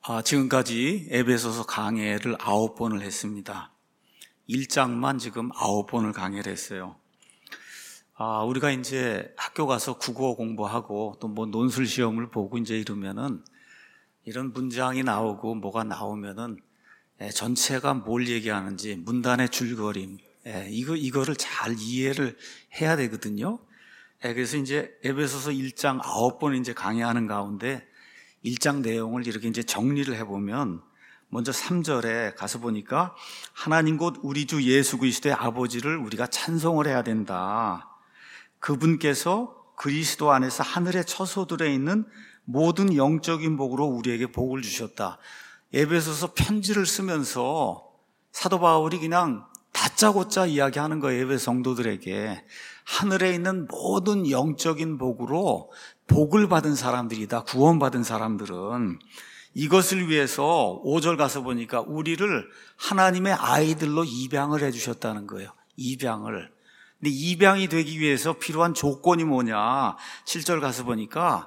지금까지 에베소서 강해를 9번을 했습니다. 1장만 지금 9번을 강해를 했어요. 우리가 이제 학교 가서 국어 공부하고 또 뭐 논술 시험을 보고 이제 이러면은 이런 문장이 나오고 뭐가 나오면은 전체가 뭘 얘기하는지 문단의 줄거림, 이거를 잘 이해를 해야 되거든요. 그래서 이제 에베소서 1장 9번 이제 강의하는 가운데 1장 내용을 이렇게 이제 정리를 해보면 먼저 3절에 가서 보니까 하나님 곧 우리 주 예수 그리스도의 아버지를 우리가 찬송을 해야 된다. 그분께서 그리스도 안에서 하늘의 처소들에 있는 모든 영적인 복으로 우리에게 복을 주셨다. 에베소서 편지를 쓰면서 사도 바울이 그냥 다짜고짜 이야기하는 거예요. 에베소 성도들에게 하늘에 있는 모든 영적인 복으로 복을 받은 사람들이다. 구원받은 사람들은 이것을 위해서 5절 가서 보니까 우리를 하나님의 아이들로 입양을 해주셨다는 거예요. 입양을. 근데 입양이 되기 위해서 필요한 조건이 뭐냐? 7절 가서 보니까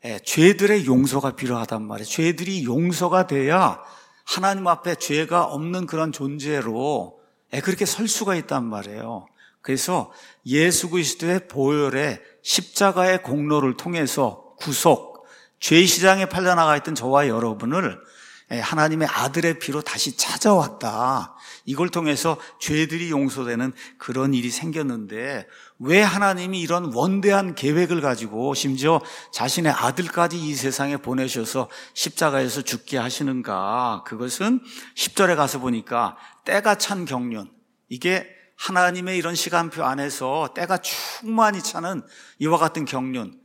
죄들의 용서가 필요하단 말이에요. 죄들이 용서가 돼야 하나님 앞에 죄가 없는 그런 존재로 그렇게 설 수가 있단 말이에요. 그래서 예수 그리스도의 보혈의 십자가의 공로를 통해서 구속, 죄 시장에 팔려나가 있던 저와 여러분을 하나님의 아들의 피로 다시 찾아왔다. 이걸 통해서 죄들이 용서되는 그런 일이 생겼는데 왜 하나님이 이런 원대한 계획을 가지고 심지어 자신의 아들까지 이 세상에 보내셔서 십자가에서 죽게 하시는가? 그것은 10절에 가서 보니까 때가 찬 경륜, 이게 하나님의 이런 시간표 안에서 때가 충만히 차는 이와 같은 경륜,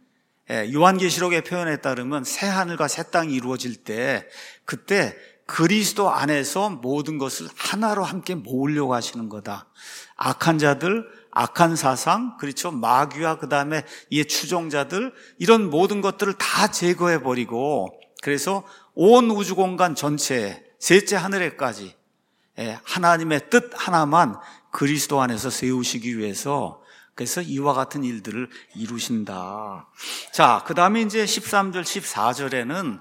요한계시록의 표현에 따르면 새 하늘과 새 땅이 이루어질 때 그때 그리스도 안에서 모든 것을 하나로 함께 모으려고 하시는 거다. 악한 자들, 악한 사상, 그렇죠? 마귀와 그 다음에 이 추종자들, 이런 모든 것들을 다 제거해버리고 그래서 온 우주공간 전체에 셋째 하늘에까지 하나님의 뜻 하나만 그리스도 안에서 세우시기 위해서 그래서 이와 같은 일들을 이루신다. 자, 그 다음에 이제 13절, 14절에는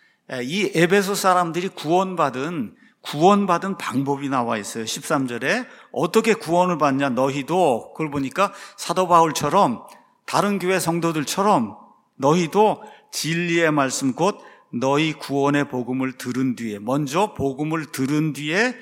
이 에베소 사람들이 구원받은 방법이 나와 있어요. 13절에 어떻게 구원을 받냐? 너희도, 그걸 보니까 사도 바울처럼 다른 교회 성도들처럼 너희도 진리의 말씀 곧 너희 구원의 복음을 들은 뒤에, 먼저 복음을 들은 뒤에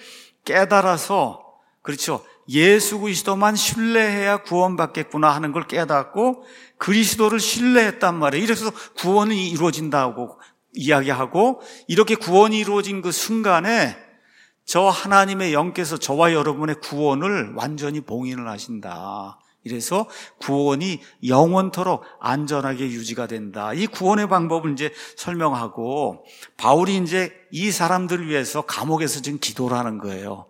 깨달아서, 그렇죠, 예수 그리스도만 신뢰해야 구원받겠구나 하는 걸 깨닫고 그리스도를 신뢰했단 말이에요. 이래서 구원이 이루어진다고 이야기하고, 이렇게 구원이 이루어진 그 순간에 저 하나님의 영께서 저와 여러분의 구원을 완전히 봉인을 하신다. 이래서 구원이 영원토록 안전하게 유지가 된다. 이 구원의 방법을 이제 설명하고, 바울이 이제 이 사람들을 위해서 감옥에서 지금 기도를 하는 거예요.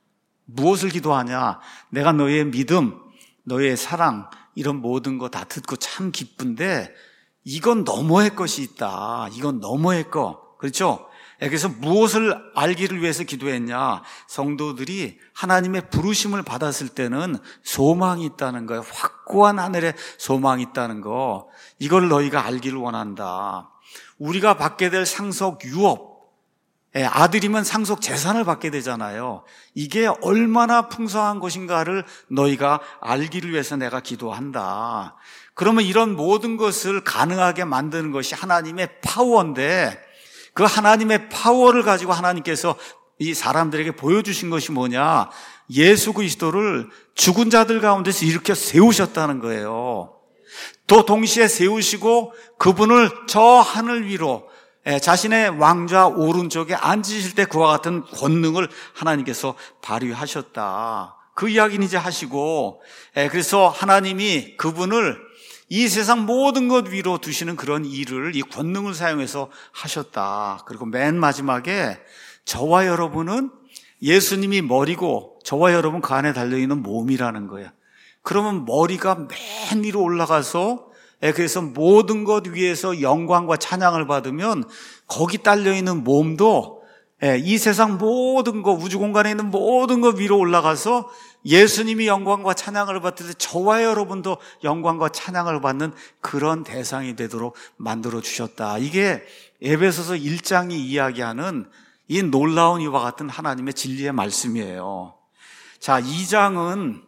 무엇을 기도하냐? 내가 너의 믿음, 너의 사랑, 이런 모든 거 다 듣고 참 기쁜데 이건 너머의 것이 있다. 이건 너머의 거. 그렇죠? 그래서 무엇을 알기를 위해서 기도했냐? 성도들이 하나님의 부르심을 받았을 때는 소망이 있다는 거예요. 확고한 하늘에 소망이 있다는 거. 이걸 너희가 알기를 원한다. 우리가 받게 될 상속 유업, 아들이면 상속 재산을 받게 되잖아요. 이게 얼마나 풍성한 것인가를 너희가 알기를 위해서 내가 기도한다. 그러면 이런 모든 것을 가능하게 만드는 것이 하나님의 파워인데, 그 하나님의 파워를 가지고 하나님께서 이 사람들에게 보여주신 것이 뭐냐? 예수 그리스도를 죽은 자들 가운데서 일으켜 세우셨다는 거예요. 또 동시에 세우시고 그분을 저 하늘 위로 자신의 왕좌 오른쪽에 앉으실 때 그와 같은 권능을 하나님께서 발휘하셨다. 그 이야기는 이제 하시고, 그래서 하나님이 그분을 이 세상 모든 것 위로 두시는 그런 일을 이 권능을 사용해서 하셨다. 그리고 맨 마지막에 저와 여러분은 예수님이 머리고 저와 여러분 그 안에 달려있는 몸이라는 거예요. 그러면 머리가 맨 위로 올라가서 그래서 모든 것 위에서 영광과 찬양을 받으면 거기 딸려있는 몸도 이 세상 모든 것, 우주 공간에 있는 모든 것 위로 올라가서 예수님이 영광과 찬양을 받을 때 저와 여러분도 영광과 찬양을 받는 그런 대상이 되도록 만들어 주셨다. 이게 에베소서 1장이 이야기하는 이 놀라운 이와 같은 하나님의 진리의 말씀이에요. 자, 2장은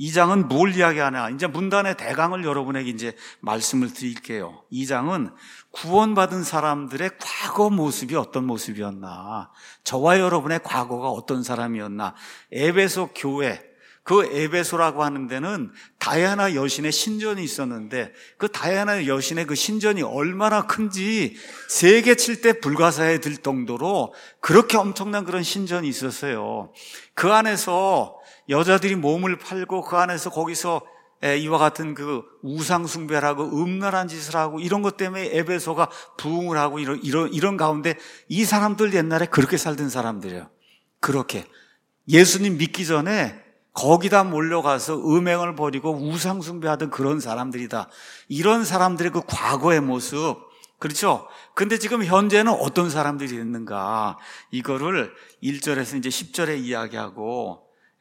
뭘 이야기하냐? 이제 문단의 대강을 여러분에게 이제 말씀을 드릴게요. 2장은 구원받은 사람들의 과거 모습이 어떤 모습이었나? 저와 여러분의 과거가 어떤 사람이었나? 에베소 교회, 그 에베소라고 하는 데는 다이아나 여신의 신전이 있었는데 그 다이아나 여신의 그 신전이 얼마나 큰지 세계 7대 불가사에 들 정도로 그렇게 엄청난 그런 신전이 있었어요. 그 안에서 여자들이 몸을 팔고 그 안에서 거기서 이와 같은 그 우상 숭배를 하고 음란한 짓을 하고 이런 것 때문에 에베소가 부흥을 하고 이런 가운데 이 사람들 옛날에 그렇게 살던 사람들이에요. 그렇게 예수님 믿기 전에 거기다 몰려가서 음행을 벌이고 우상 숭배하던 그런 사람들이다. 이런 사람들의 그 과거의 모습, 그렇죠? 근데 지금 현재는 어떤 사람들이 있는가? 이거를 1절에서 이제 10절에 이야기하고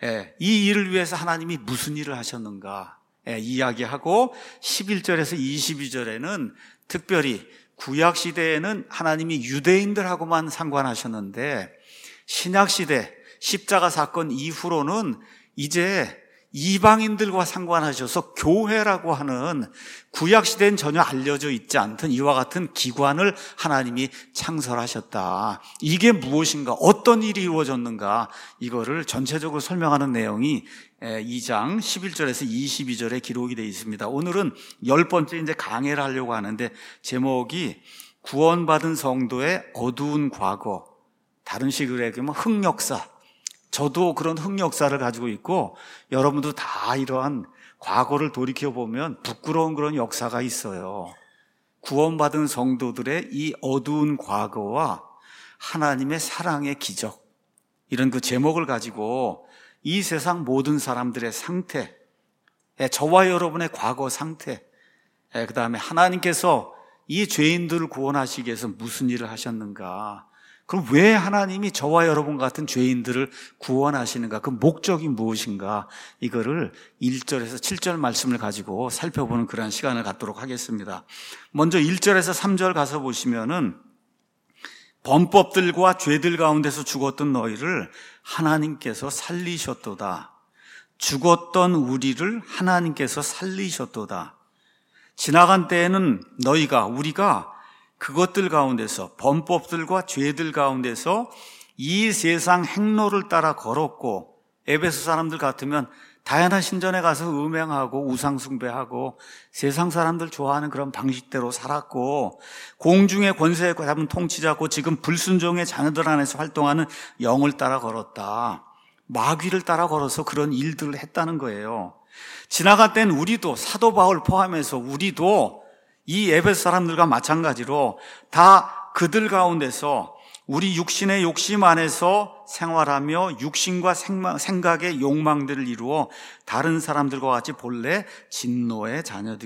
이 일을 위해서 하나님이 무슨 일을 하셨는가 이야기하고 11절에서 22절에는 특별히 구약시대에는 하나님이 유대인들하고만 상관하셨는데 신약시대 십자가 사건 이후로는 이제 이방인들과 상관하셔서 교회라고 하는 구약시대엔 전혀 알려져 있지 않던 이와 같은 기관을 하나님이 창설하셨다. 이게 무엇인가? 어떤 일이 이루어졌는가? 이거를 전체적으로 설명하는 내용이 2장 11절에서 22절에 기록이 되어 있습니다. 오늘은 10번째 이제 강해를 하려고 하는데 제목이 구원받은 성도의 어두운 과거, 다른 식으로 얘기하면 흑역사. 저도 그런 흑역사를 가지고 있고 여러분도 다 이러한 과거를 돌이켜보면 부끄러운 그런 역사가 있어요. 구원받은 성도들의 이 어두운 과거와 하나님의 사랑의 기적, 이런 그 제목을 가지고 이 세상 모든 사람들의 상태, 저와 여러분의 과거 상태, 그 다음에 하나님께서 이 죄인들을 구원하시기 위해서 무슨 일을 하셨는가, 그럼 왜 하나님이 저와 여러분 같은 죄인들을 구원하시는가? 그 목적이 무엇인가? 이거를 1절에서 7절 말씀을 가지고 살펴보는 그런 시간을 갖도록 하겠습니다. 먼저 1절에서 3절 가서 보시면은 범법들과 죄들 가운데서 죽었던 너희를 하나님께서 살리셨도다. 죽었던 우리를 하나님께서 살리셨도다. 지나간 때에는 우리가 그것들 가운데서 범법들과 죄들 가운데서 이 세상 행로를 따라 걸었고 에베소 사람들 같으면 다이아나 신전에 가서 음행하고 우상 숭배하고 세상 사람들 좋아하는 그런 방식대로 살았고 공중의 권세에 잡은 통치자고 지금 불순종의 자녀들 안에서 활동하는 영을 따라 걸었다. 마귀를 따라 걸어서 그런 일들을 했다는 거예요. 지나갈 땐 우리도 사도 바울 포함해서 우리도 이 에베소 사람들과 마찬가지로 다 그들 가운데서 우리 육신의 욕심 안에서 생활하며 육신과 생각의 욕망들을 이루어 다른 사람들과 같이 본래 진노의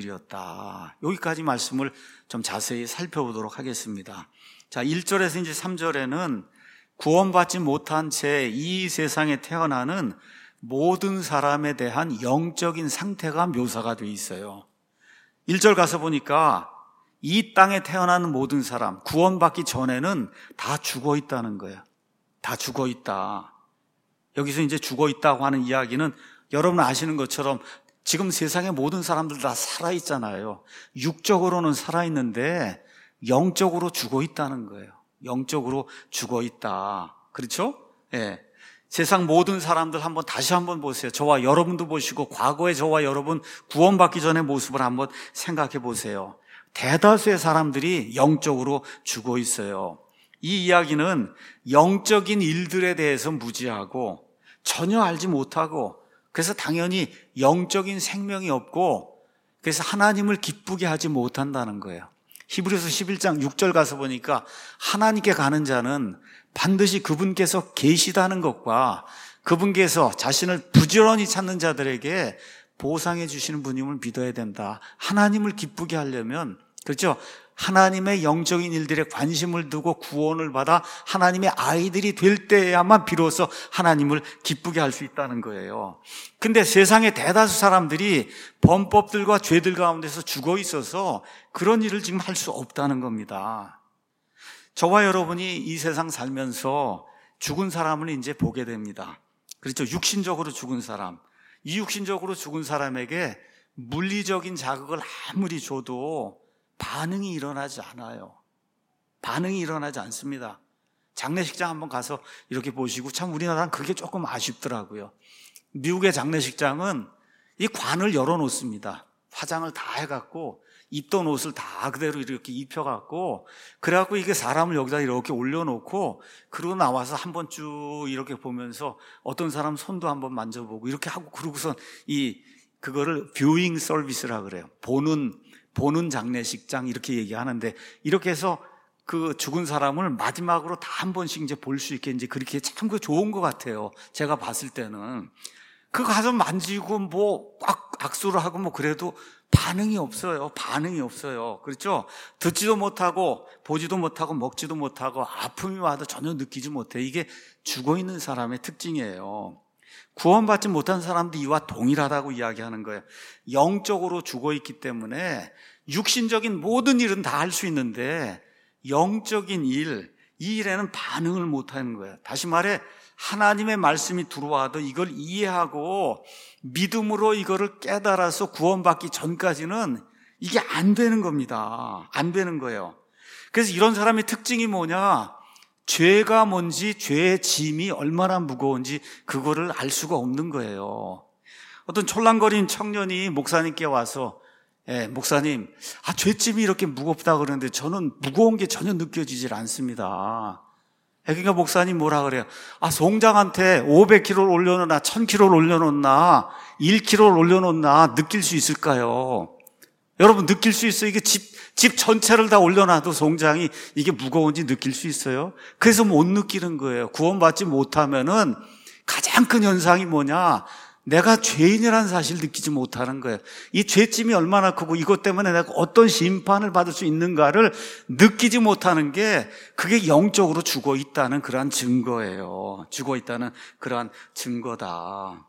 자녀들이었다. 여기까지 말씀을 좀 자세히 살펴보도록 하겠습니다. 자, 1절에서 이제 3절에는 구원받지 못한 채 이 세상에 태어나는 모든 사람에 대한 영적인 상태가 묘사가 되어 있어요. 1절 가서 보니까 이 땅에 태어나는 모든 사람, 구원받기 전에는 다 죽어 있다는 거예요. 다 죽어 있다. 여기서 이제 죽어 있다고 하는 이야기는 여러분 아시는 것처럼 지금 세상의 모든 사람들 다 살아있잖아요. 육적으로는 살아있는데 영적으로 죽어 있다는 거예요. 영적으로 죽어 있다. 그렇죠? 예. 세상 모든 사람들 다시 한번 보세요. 저와 여러분도 보시고 과거의 저와 여러분 구원받기 전의 모습을 한번 생각해 보세요. 대다수의 사람들이 영적으로 죽어 있어요. 이 이야기는 영적인 일들에 대해서 무지하고 전혀 알지 못하고 그래서 당연히 영적인 생명이 없고 그래서 하나님을 기쁘게 하지 못한다는 거예요. 히브리서 11장 6절 가서 보니까 하나님께 가는 자는 반드시 그분께서 계시다는 것과 그분께서 자신을 부지런히 찾는 자들에게 보상해 주시는 분임을 믿어야 된다. 하나님을 기쁘게 하려면, 그렇죠? 하나님의 영적인 일들에 관심을 두고 구원을 받아 하나님의 아이들이 될 때야만 비로소 하나님을 기쁘게 할 수 있다는 거예요. 근데 세상의 대다수 사람들이 범법들과 죄들 가운데서 죽어 있어서 그런 일을 지금 할 수 없다는 겁니다. 저와 여러분이 이 세상 살면서 죽은 사람을 이제 보게 됩니다. 그렇죠. 육신적으로 죽은 사람. 이 육신적으로 죽은 사람에게 물리적인 자극을 아무리 줘도 반응이 일어나지 않아요. 반응이 일어나지 않습니다. 장례식장 한번 가서 이렇게 보시고 참 우리나라는 그게 조금 아쉽더라고요. 미국의 장례식장은 이 관을 열어놓습니다. 화장을 다 해갖고 입던 옷을 다 그대로 이렇게 입혀갖고 그래갖고 이게 사람을 여기다 이렇게 올려놓고 그러고 나와서 한번 쭉 이렇게 보면서 어떤 사람 손도 한번 만져보고 이렇게 하고 그러고선 그거를 뷰잉 서비스라 그래요. 보는 장례식장 이렇게 얘기하는데 이렇게 해서 그 죽은 사람을 마지막으로 다 한 번씩 이제 볼 수 있게 이제 그렇게 참 그 좋은 것 같아요. 제가 봤을 때는. 그 가서 만지고 뭐 악수를 하고 뭐 그래도 반응이 없어요. 반응이 없어요. 그렇죠? 듣지도 못하고 보지도 못하고 먹지도 못하고 아픔이 와도 전혀 느끼지 못해. 이게 죽어 있는 사람의 특징이에요. 구원받지 못한 사람도 이와 동일하다고 이야기하는 거예요. 영적으로 죽어 있기 때문에 육신적인 모든 일은 다 할 수 있는데 영적인 일, 이 일에는 반응을 못하는 거예요. 다시 말해 하나님의 말씀이 들어와도 이걸 이해하고 믿음으로 이거를 깨달아서 구원받기 전까지는 이게 안 되는 겁니다. 안 되는 거예요. 그래서 이런 사람의 특징이 뭐냐? 죄가 뭔지, 죄의 짐이 얼마나 무거운지 그거를 알 수가 없는 거예요. 어떤 촐랑거린 청년이 목사님께 와서 목사님, 죄짐이 이렇게 무겁다 그러는데 저는 무거운 게 전혀 느껴지질 않습니다. 그러니까 목사님 뭐라 그래요? 송장한테 500kg를 올려놓나 1000kg를 올려놓나 1kg를 올려놓나 느낄 수 있을까요? 여러분 느낄 수 있어요? 이게 집 전체를 다 올려놔도 송장이 이게 무거운지 느낄 수 있어요? 그래서 못 느끼는 거예요. 구원받지 못하면은 가장 큰 현상이 뭐냐? 내가 죄인이라는 사실을 느끼지 못하는 거예요. 이 죄짐이 얼마나 크고 이것 때문에 내가 어떤 심판을 받을 수 있는가를 느끼지 못하는 게 그게 영적으로 죽어 있다는 그러한 증거예요. 죽어 있다는 그러한 증거다.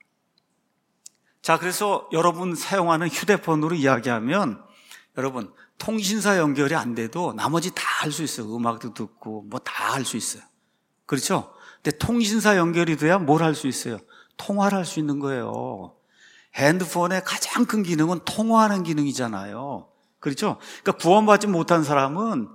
자, 그래서 여러분 사용하는 휴대폰으로 이야기하면 여러분 통신사 연결이 안 돼도 나머지 다 할 수 있어요. 음악도 듣고 뭐 다 할 수 있어요. 그렇죠? 근데 통신사 연결이 돼야 뭘 할 수 있어요? 통화를 할 수 있는 거예요. 핸드폰의 가장 큰 기능은 통화하는 기능이잖아요. 그렇죠? 그러니까 구원받지 못한 사람은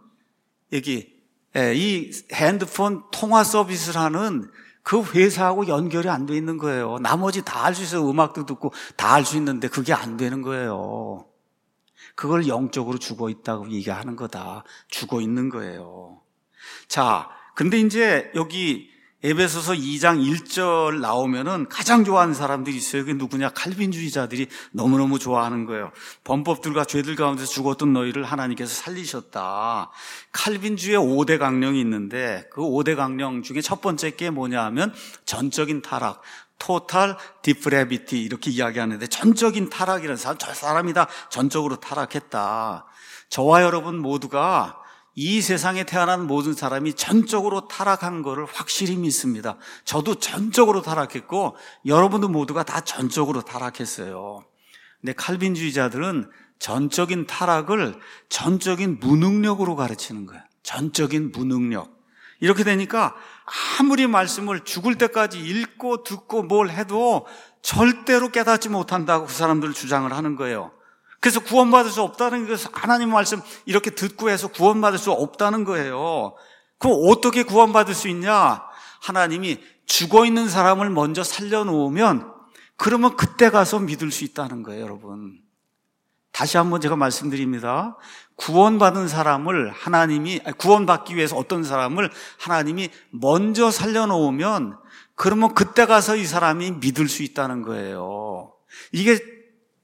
이 핸드폰 통화 서비스를 하는 그 회사하고 연결이 안 돼 있는 거예요. 나머지 다 할 수 있어요. 음악도 듣고 다 할 수 있는데 그게 안 되는 거예요. 그걸 영적으로 죽어 있다고 얘기하는 거다. 죽어 있는 거예요. 자, 근데 이제 여기 에베소서 2장 1절 나오면은 가장 좋아하는 사람들이 있어요. 그게 누구냐? 칼빈주의자들이 너무너무 좋아하는 거예요. 범법들과 죄들 가운데서 죽었던 너희를 하나님께서 살리셨다. 칼빈주의 5대 강령이 있는데 그 5대 강령 중에 첫 번째 게 뭐냐 하면 전적인 타락, 토탈 디프레비티 이렇게 이야기하는데 전적인 타락이라는 사람, 저 사람이 다 전적으로 타락했다. 저와 여러분 모두가 이 세상에 태어난 모든 사람이 전적으로 타락한 거를 확실히 믿습니다. 저도 전적으로 타락했고 여러분도 모두가 다 전적으로 타락했어요. 근데 칼빈주의자들은 전적인 타락을 전적인 무능력으로 가르치는 거예요. 전적인 무능력. 이렇게 되니까 아무리 말씀을 죽을 때까지 읽고 듣고 뭘 해도 절대로 깨닫지 못한다고 그 사람들 주장을 하는 거예요. 그래서 구원받을 수 없다는 것은 하나님 말씀 이렇게 듣고 해서 구원받을 수 없다는 거예요. 그럼 어떻게 구원받을 수 있냐? 하나님이 죽어있는 사람을 먼저 살려놓으면 그러면 그때 가서 믿을 수 있다는 거예요, 여러분. 다시 한번 제가 말씀드립니다. 구원받은 사람을 구원받기 위해서 어떤 사람을 하나님이 먼저 살려놓으면 그러면 그때 가서 이 사람이 믿을 수 있다는 거예요. 이게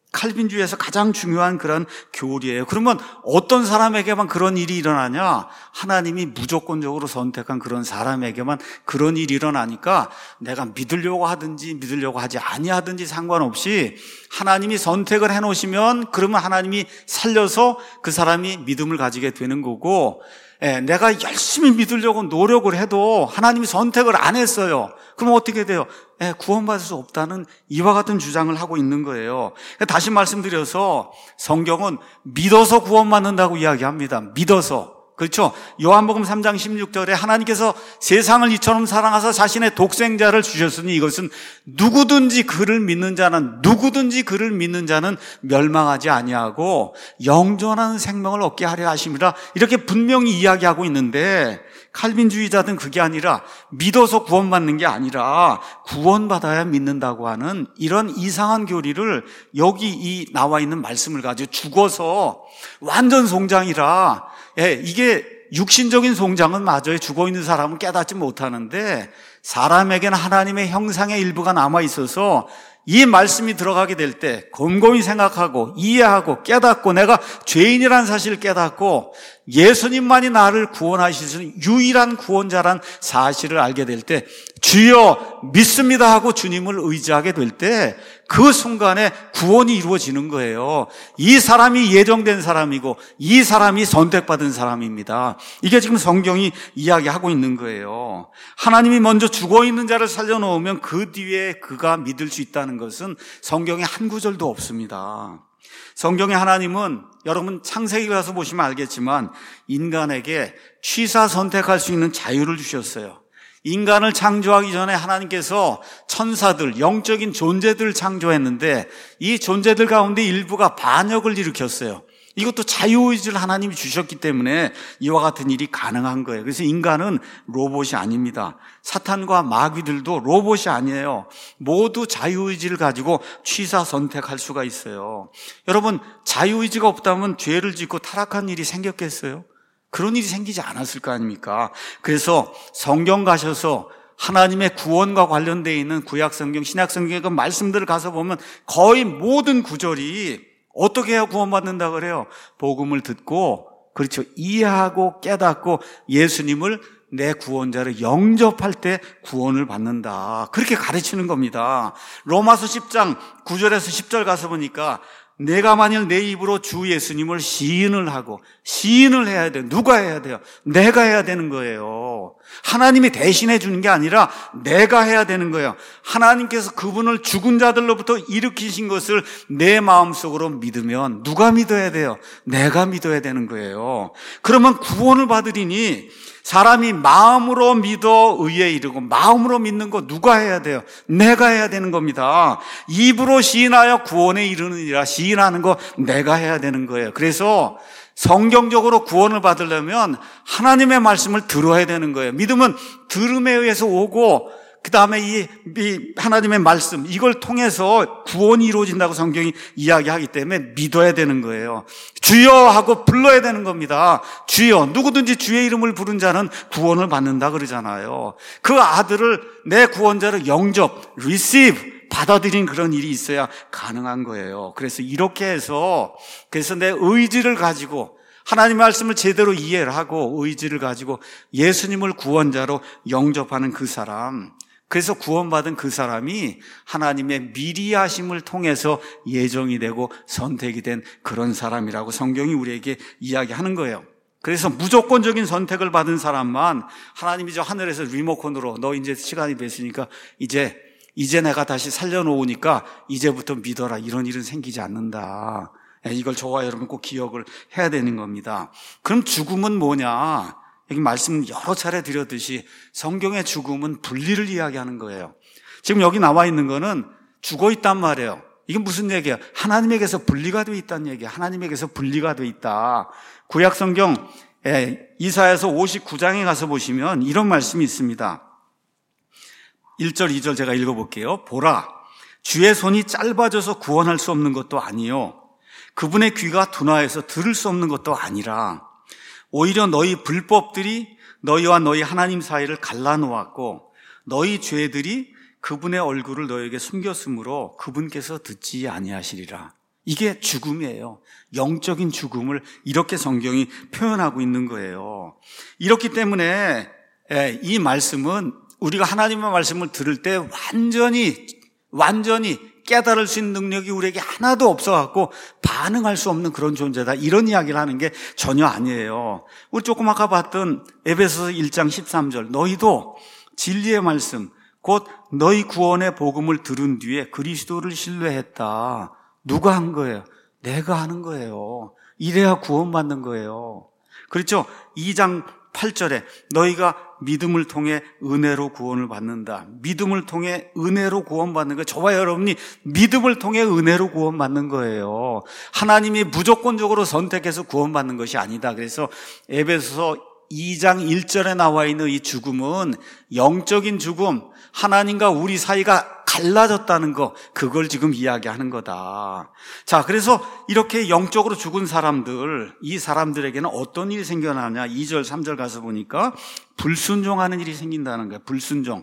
칼빈주의에서 가장 중요한 그런 교리예요. 그러면 어떤 사람에게만 그런 일이 일어나냐? 하나님이 무조건적으로 선택한 그런 사람에게만 그런 일이 일어나니까 내가 믿으려고 하든지 믿으려고 하지 아니하든지 상관없이 하나님이 선택을 해놓으시면 그러면 하나님이 살려서 그 사람이 믿음을 가지게 되는 거고, 내가 열심히 믿으려고 노력을 해도 하나님이 선택을 안 했어요. 그럼 어떻게 돼요? 구원받을 수 없다는 이와 같은 주장을 하고 있는 거예요. 다시 말씀드려서 성경은 믿어서 구원받는다고 이야기합니다. 믿어서. 그렇죠? 요한복음 3장 16절에 하나님께서 세상을 이처럼 사랑하사 자신의 독생자를 주셨으니 이것은 누구든지 그를 믿는 자는 멸망하지 아니하고 영존한 생명을 얻게 하려 하심이라, 이렇게 분명히 이야기하고 있는데, 칼빈주의자든 그게 아니라 믿어서 구원받는 게 아니라 구원받아야 믿는다고 하는 이런 이상한 교리를 여기 이 나와 있는 말씀을 가지고 죽어서 완전 송장이라, 이게 육신적인 송장은 맞아요. 죽어있는 사람은 깨닫지 못하는데 사람에게는 하나님의 형상의 일부가 남아있어서 이 말씀이 들어가게 될 때 곰곰이 생각하고 이해하고 깨닫고 내가 죄인이라는 사실을 깨닫고 예수님만이 나를 구원하실 수 있는 유일한 구원자란 사실을 알게 될 때 주여 믿습니다 하고 주님을 의지하게 될 때 그 순간에 구원이 이루어지는 거예요. 이 사람이 예정된 사람이고 이 사람이 선택받은 사람입니다. 이게 지금 성경이 이야기하고 있는 거예요. 하나님이 먼저 죽어있는 자를 살려놓으면 그 뒤에 그가 믿을 수 있다는 것은 성경에 한 구절도 없습니다. 성경의 하나님은 여러분 창세기 가서 보시면 알겠지만 인간에게 취사 선택할 수 있는 자유를 주셨어요. 인간을 창조하기 전에 하나님께서 천사들, 영적인 존재들을 창조했는데 이 존재들 가운데 일부가 반역을 일으켰어요. 이것도 자유의지를 하나님이 주셨기 때문에 이와 같은 일이 가능한 거예요. 그래서 인간은 로봇이 아닙니다. 사탄과 마귀들도 로봇이 아니에요. 모두 자유의지를 가지고 취사 선택할 수가 있어요. 여러분, 자유의지가 없다면 죄를 짓고 타락한 일이 생겼겠어요? 그런 일이 생기지 않았을 거 아닙니까? 그래서 성경 가셔서 하나님의 구원과 관련되어 있는 구약성경, 신약성경의 그 말씀들을 가서 보면 거의 모든 구절이 어떻게 해야 구원받는다 그래요? 복음을 듣고, 그렇죠, 이해하고 깨닫고 예수님을 내 구원자를 영접할 때 구원을 받는다, 그렇게 가르치는 겁니다. 로마서 10장 9절에서 10절 가서 보니까 내가 만일 내 입으로 주 예수님을 시인을 해야 돼요. 누가 해야 돼요? 내가 해야 되는 거예요. 하나님이 대신해 주는 게 아니라 내가 해야 되는 거예요. 하나님께서 그분을 죽은 자들로부터 일으키신 것을 내 마음속으로 믿으면 누가 믿어야 돼요? 내가 믿어야 되는 거예요. 그러면 구원을 받으리니 사람이 마음으로 믿어 의에 이르고, 마음으로 믿는 거 누가 해야 돼요? 내가 해야 되는 겁니다. 입으로 시인하여 구원에 이르느니라, 시인하는 거 내가 해야 되는 거예요. 그래서 성경적으로 구원을 받으려면 하나님의 말씀을 들어야 되는 거예요. 믿음은 들음에 의해서 오고, 그 다음에 이 하나님의 말씀, 이걸 통해서 구원이 이루어진다고 성경이 이야기하기 때문에 믿어야 되는 거예요. 주여 하고 불러야 되는 겁니다. 주여, 누구든지 주의 이름을 부른 자는 구원을 받는다 그러잖아요. 그 아들을 내 구원자를 영접, receive, 받아들인 그런 일이 있어야 가능한 거예요. 그래서 이렇게 해서, 그래서 내 의지를 가지고 하나님의 말씀을 제대로 이해를 하고 의지를 가지고 예수님을 구원자로 영접하는 그 사람, 그래서 구원받은 그 사람이 하나님의 미리 하심을 통해서 예정이 되고 선택이 된 그런 사람이라고 성경이 우리에게 이야기하는 거예요. 그래서 무조건적인 선택을 받은 사람만 하나님이 저 하늘에서 리모컨으로 너 이제 시간이 됐으니까 이제 내가 다시 살려놓으니까 이제부터 믿어라, 이런 일은 생기지 않는다. 이걸 저와 여러분 꼭 기억을 해야 되는 겁니다. 그럼 죽음은 뭐냐? 여기 말씀 여러 차례 드렸듯이 성경의 죽음은 분리를 이야기하는 거예요. 지금 여기 나와 있는 거는 죽어 있단 말이에요. 이게 무슨 얘기야? 하나님에게서 분리가 돼 있다는 얘기야. 하나님에게서 분리가 돼 있다. 구약 성경 이사야서 59장에 가서 보시면 이런 말씀이 있습니다. 1절 2절 제가 읽어볼게요. 보라, 주의 손이 짧아져서 구원할 수 없는 것도 아니요, 그분의 귀가 둔하여서 들을 수 없는 것도 아니라 오히려 너희 불법들이 너희와 너희 하나님 사이를 갈라놓았고 너희 죄들이 그분의 얼굴을 너희에게 숨겼으므로 그분께서 듣지 아니하시리라. 이게 죽음이에요. 영적인 죽음을 이렇게 성경이 표현하고 있는 거예요. 이렇기 때문에 이 말씀은 우리가 하나님의 말씀을 들을 때 완전히 깨달을 수 있는 능력이 우리에게 하나도 없어갖고 반응할 수 없는 그런 존재다, 이런 이야기를 하는 게 전혀 아니에요. 우리 조금 아까 봤던 에베소서 1장 13절, 너희도 진리의 말씀 곧 너희 구원의 복음을 들은 뒤에 그리스도를 신뢰했다. 누가 한 거예요? 내가 하는 거예요. 이래야 구원받는 거예요. 그렇죠? 2장 8절에 너희가 믿음을 통해 은혜로 구원을 받는다. 믿음을 통해 은혜로 구원받는 거예요. 저와 여러분이 믿음을 통해 은혜로 구원받는 거예요. 하나님이 무조건적으로 선택해서 구원받는 것이 아니다. 그래서 에베소서 2장 1절에 나와 있는 이 죽음은 영적인 죽음, 하나님과 우리 사이가 갈라졌다는 거, 그걸 지금 이야기하는 거다. 자, 그래서 이렇게 영적으로 죽은 사람들, 이 사람들에게는 어떤 일이 생겨나냐? 2절, 3절 가서 보니까 불순종하는 일이 생긴다는 거예요. 불순종.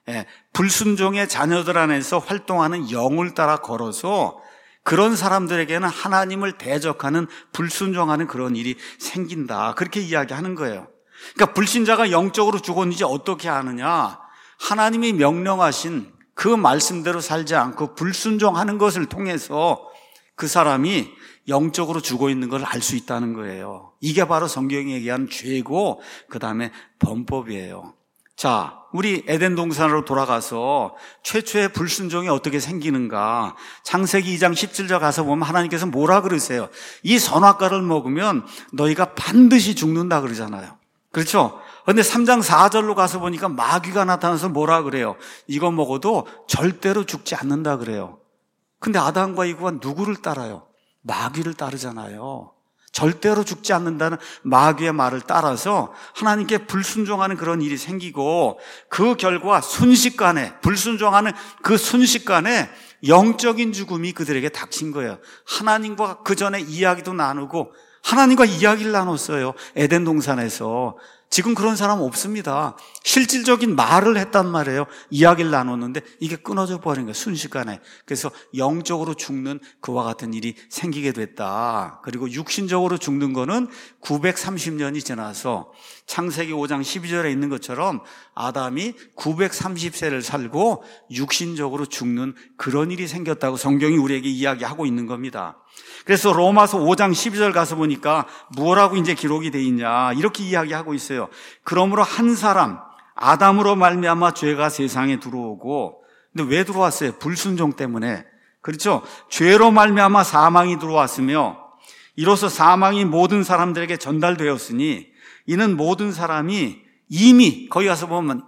불순종의 자녀들 안에서 활동하는 영을 따라 걸어서 그런 사람들에게는 하나님을 대적하는, 불순종하는 그런 일이 생긴다. 그렇게 이야기하는 거예요. 그러니까 불신자가 영적으로 죽었는지 어떻게 아느냐? 하나님이 명령하신 그 말씀대로 살지 않고 불순종하는 것을 통해서 그 사람이 영적으로 죽어 있는 걸 알 수 있다는 거예요. 이게 바로 성경이 얘기하는 죄고 그 다음에 범법이에요. 자, 우리 에덴 동산으로 돌아가서 최초의 불순종이 어떻게 생기는가? 창세기 2장 17절 가서 보면 하나님께서 뭐라 그러세요? 이 선악과를 먹으면 너희가 반드시 죽는다 그러잖아요. 그렇죠? 근데 3장 4절로 가서 보니까 마귀가 나타나서 뭐라 그래요? 이거 먹어도 절대로 죽지 않는다 그래요. 근데 아담과 이브가 누구를 따라요? 마귀를 따르잖아요. 절대로 죽지 않는다는 마귀의 말을 따라서 하나님께 불순종하는 그런 일이 생기고, 그 결과 순식간에, 불순종하는 그 순식간에 영적인 죽음이 그들에게 닥친 거예요. 하나님과 그 전에 이야기도 나누고, 하나님과 이야기를 나눴어요. 에덴 동산에서. 지금 그런 사람 없습니다. 실질적인 말을 했단 말이에요. 이야기를 나눴는데 이게 끊어져 버린 거예요. 순식간에. 그래서 영적으로 죽는 그와 같은 일이 생기게 됐다. 그리고 육신적으로 죽는 거는 930년이 지나서 창세기 5장 12절에 있는 것처럼 아담이 930세를 살고 육신적으로 죽는 그런 일이 생겼다고 성경이 우리에게 이야기하고 있는 겁니다. 그래서 로마서 5장 12절 가서 보니까 뭐라고 이제 기록이 돼 있냐, 이렇게 이야기하고 있어요. 그러므로 한 사람 아담으로 말미암아 죄가 세상에 들어오고, 근데 왜 들어왔어요? 불순종 때문에. 그렇죠? 죄로 말미암아 사망이 들어왔으며 이로써 사망이 모든 사람들에게 전달되었으니 이는 모든 사람이 이미, 거기 가서 보면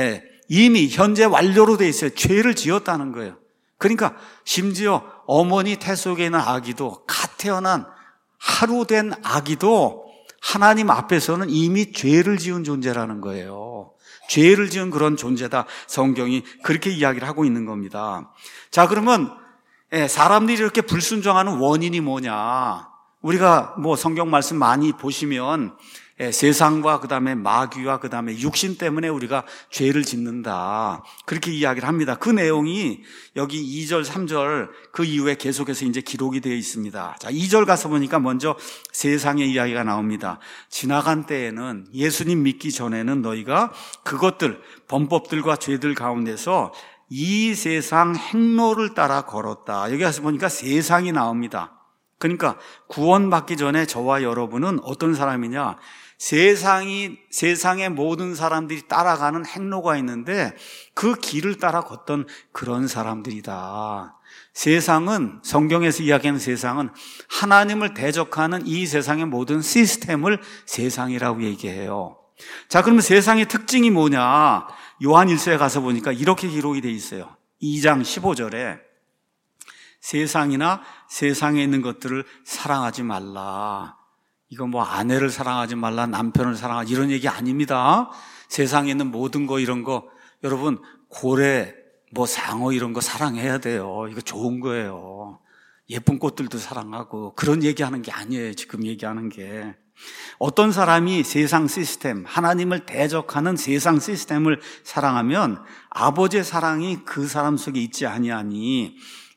이미 현재 완료로 돼 있어요. 죄를 지었다는 거예요. 그러니까 심지어 어머니 태 속에 있는 아기도, 갓 태어난 하루 된 아기도 하나님 앞에서는 이미 죄를 지은 존재라는 거예요. 죄를 지은 그런 존재다. 성경이 그렇게 이야기를 하고 있는 겁니다. 자, 그러면 사람들이 이렇게 불순종하는 원인이 뭐냐? 우리가 뭐 성경 말씀 많이 보시면 세상과 그 다음에 마귀와 그 다음에 육신 때문에 우리가 죄를 짓는다, 그렇게 이야기를 합니다. 그 내용이 여기 2절 3절 그 이후에 계속해서 이제 기록이 되어 있습니다. 자, 2절 가서 보니까 먼저 세상의 이야기가 나옵니다. 지나간 때에는, 예수님 믿기 전에는 너희가 그것들, 범법들과 죄들 가운데서 이 세상 행로를 따라 걸었다. 여기 가서 보니까 세상이 나옵니다. 그러니까 구원받기 전에 저와 여러분은 어떤 사람이냐? 세상의 모든 사람들이 따라가는 행로가 있는데 그 길을 따라 걷던 그런 사람들이다. 세상은, 성경에서 이야기하는 세상은 하나님을 대적하는 이 세상의 모든 시스템을 세상이라고 얘기해요. 자, 그러면 세상의 특징이 뭐냐? 요한 1서에 가서 보니까 이렇게 기록이 되어 있어요. 2장 15절에 세상이나 세상에 있는 것들을 사랑하지 말라. 이거 뭐 아내를 사랑하지 말라, 남편을 사랑하지, 이런 얘기 아닙니다. 세상에 있는 모든 거, 이런 거, 여러분 고래, 뭐 상어 이런 거 사랑해야 돼요. 이거 좋은 거예요. 예쁜 꽃들도 사랑하고, 그런 얘기하는 게 아니에요. 지금 얘기하는 게. 어떤 사람이 세상 시스템, 하나님을 대적하는 세상 시스템을 사랑하면 아버지의 사랑이 그 사람 속에 있지 아니하니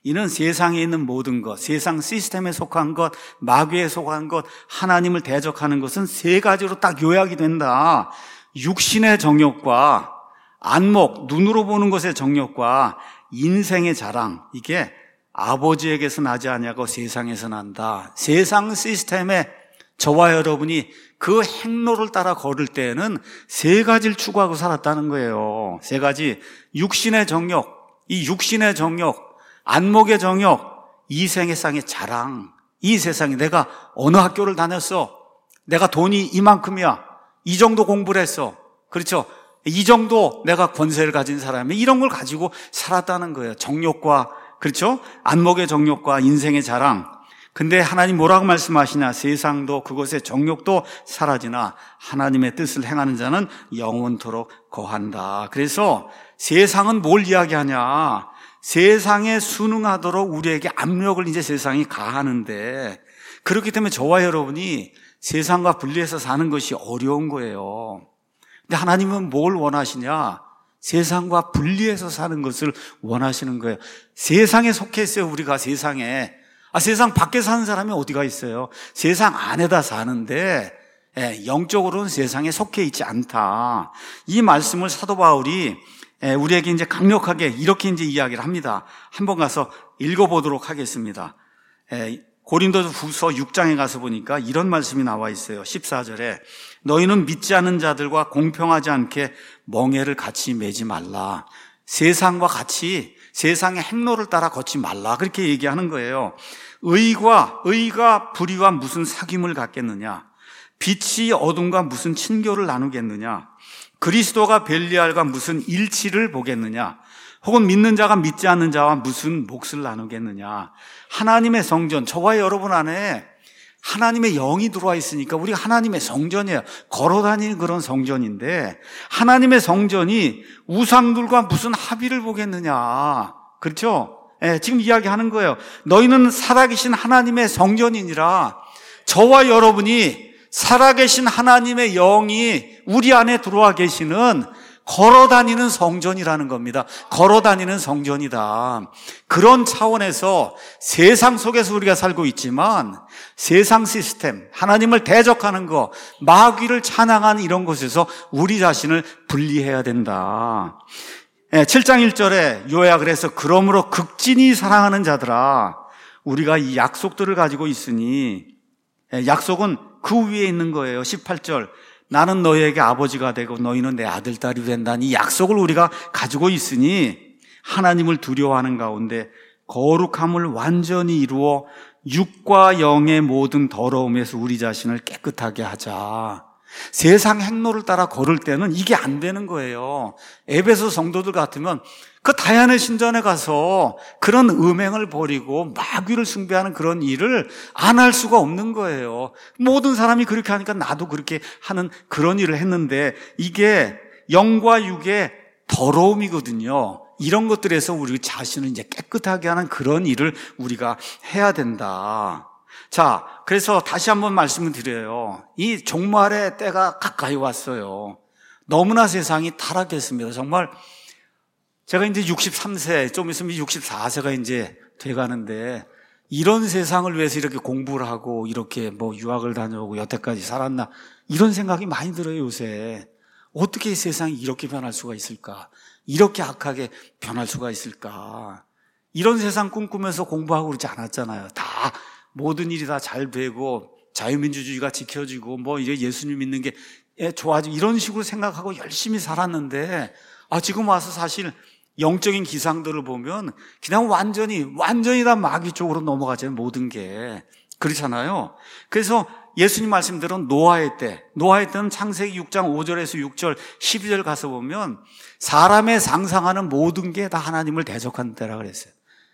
이는 세상에 있는 모든 것, 세상 시스템에 속한 것, 마귀에 속한 것, 하나님을 대적하는 것은 세 가지로 딱 요약이 된다. 육신의 정욕과 안목, 눈으로 보는 것의 정욕과 인생의 자랑, 이게 아버지에게서 나지 아니하고 세상에서 난다. 세상 시스템에 저와 여러분이 그 행로를 따라 걸을 때에는 세 가지를 추구하고 살았다는 거예요. 세 가지. 육신의 정욕, 이 육신의 정욕, 안목의 정욕, 이생의 자랑. 이 세상에 내가 어느 학교를 다녔어? 내가 돈이 이만큼이야. 이 정도 공부를 했어. 그렇죠? 이 정도 내가 권세를 가진 사람이 이런 걸 가지고 살았다는 거예요. 정욕과, 그렇죠? 안목의 정욕과 인생의 자랑. 근데 하나님 뭐라고 말씀하시냐? 세상도 그것의 정욕도 사라지나 하나님의 뜻을 행하는 자는 영원토록 거한다. 그래서 세상은 뭘 이야기하냐? 세상에 순응하도록 우리에게 압력을 이제 세상이 가하는데, 그렇기 때문에 저와 여러분이 세상과 분리해서 사는 것이 어려운 거예요. 근데 하나님은 뭘 원하시냐? 세상과 분리해서 사는 것을 원하시는 거예요. 세상에 속해 있어요. 우리가 세상에. 세상 밖에 사는 사람이 어디가 있어요? 세상 안에다 사는데 영적으로는 세상에 속해 있지 않다. 이 말씀을 사도 바울이 우리에게 이제 강력하게 이렇게 이제 이야기를 합니다. 한번 가서 읽어보도록 하겠습니다. 고린도후서 6장에 가서 보니까 이런 말씀이 나와 있어요. 14절에 너희는 믿지 않는 자들과 공평하지 않게 멍에를 같이 매지 말라. 세상과 같이 세상의 행로를 따라 걷지 말라. 그렇게 얘기하는 거예요. 의가 불의와 무슨 사귐을 갖겠느냐? 빛이 어둠과 무슨 친교를 나누겠느냐? 그리스도가 벨리알과 무슨 일치를 보겠느냐? 혹은 믿는 자가 믿지 않는 자와 무슨 몫을 나누겠느냐? 하나님의 성전, 저와 여러분 안에 하나님의 영이 들어와 있으니까 우리가 하나님의 성전이에요. 걸어다니는 그런 성전인데 하나님의 성전이 우상들과 무슨 합의를 보겠느냐? 그렇죠? 지금 이야기하는 거예요. 너희는 살아계신 하나님의 성전이니라. 저와 여러분이 살아계신 하나님의 영이 우리 안에 들어와 계시는 걸어다니는 성전이라는 겁니다. 걸어다니는 성전이다. 그런 차원에서 세상 속에서 우리가 살고 있지만 세상 시스템, 하나님을 대적하는 것, 마귀를 찬양하는 이런 곳에서 우리 자신을 분리해야 된다. 7장 1절에 요약을 해서 그러므로 극진히 사랑하는 자들아, 우리가 이 약속들을 가지고 있으니, 약속은 그 위에 있는 거예요. 18절 나는 너희에게 아버지가 되고 너희는 내 아들, 딸이 된다는 이 약속을 우리가 가지고 있으니 하나님을 두려워하는 가운데 거룩함을 완전히 이루어 육과 영의 모든 더러움에서 우리 자신을 깨끗하게 하자. 세상 행로를 따라 걸을 때는 이게 안 되는 거예요. 에베소 성도들 같으면 그 다얀의 신전에 가서 그런 음행을 벌이고 마귀를 숭배하는 그런 일을 안 할 수가 없는 거예요. 모든 사람이 그렇게 하니까 나도 그렇게 하는 그런 일을 했는데 이게 영과 육의 더러움이거든요. 이런 것들에서 우리 자신을 이제 깨끗하게 하는 그런 일을 우리가 해야 된다. 자, 그래서 다시 한번 말씀을 드려요. 이 종말의 때가 가까이 왔어요. 너무나 세상이 타락했습니다. 정말 제가 이제 63세, 좀 있으면 64세가 이제 돼가는데 이런 세상을 위해서 이렇게 공부를 하고 이렇게 뭐 유학을 다녀오고 여태까지 살았나 이런 생각이 많이 들어요, 요새. 어떻게 세상이 이렇게 변할 수가 있을까? 이렇게 악하게 변할 수가 있을까? 이런 세상 꿈꾸면서 공부하고 그러지 않았잖아요. 다 모든 일이 다 잘 되고 자유민주주의가 지켜지고 뭐 이제 예수님 믿는 게 좋아지고 이런 식으로 생각하고 열심히 살았는데 지금 와서 사실 영적인 기상들을 보면 그냥 완전히 다 마귀 쪽으로 넘어가잖아요. 모든 게 그렇잖아요. 그래서 예수님 말씀대로 노아의 때는 창세기 6장 5절에서 6절 12절 가서 보면 사람의 상상하는 모든 게 다 하나님을 대적하는 때라 그랬어요.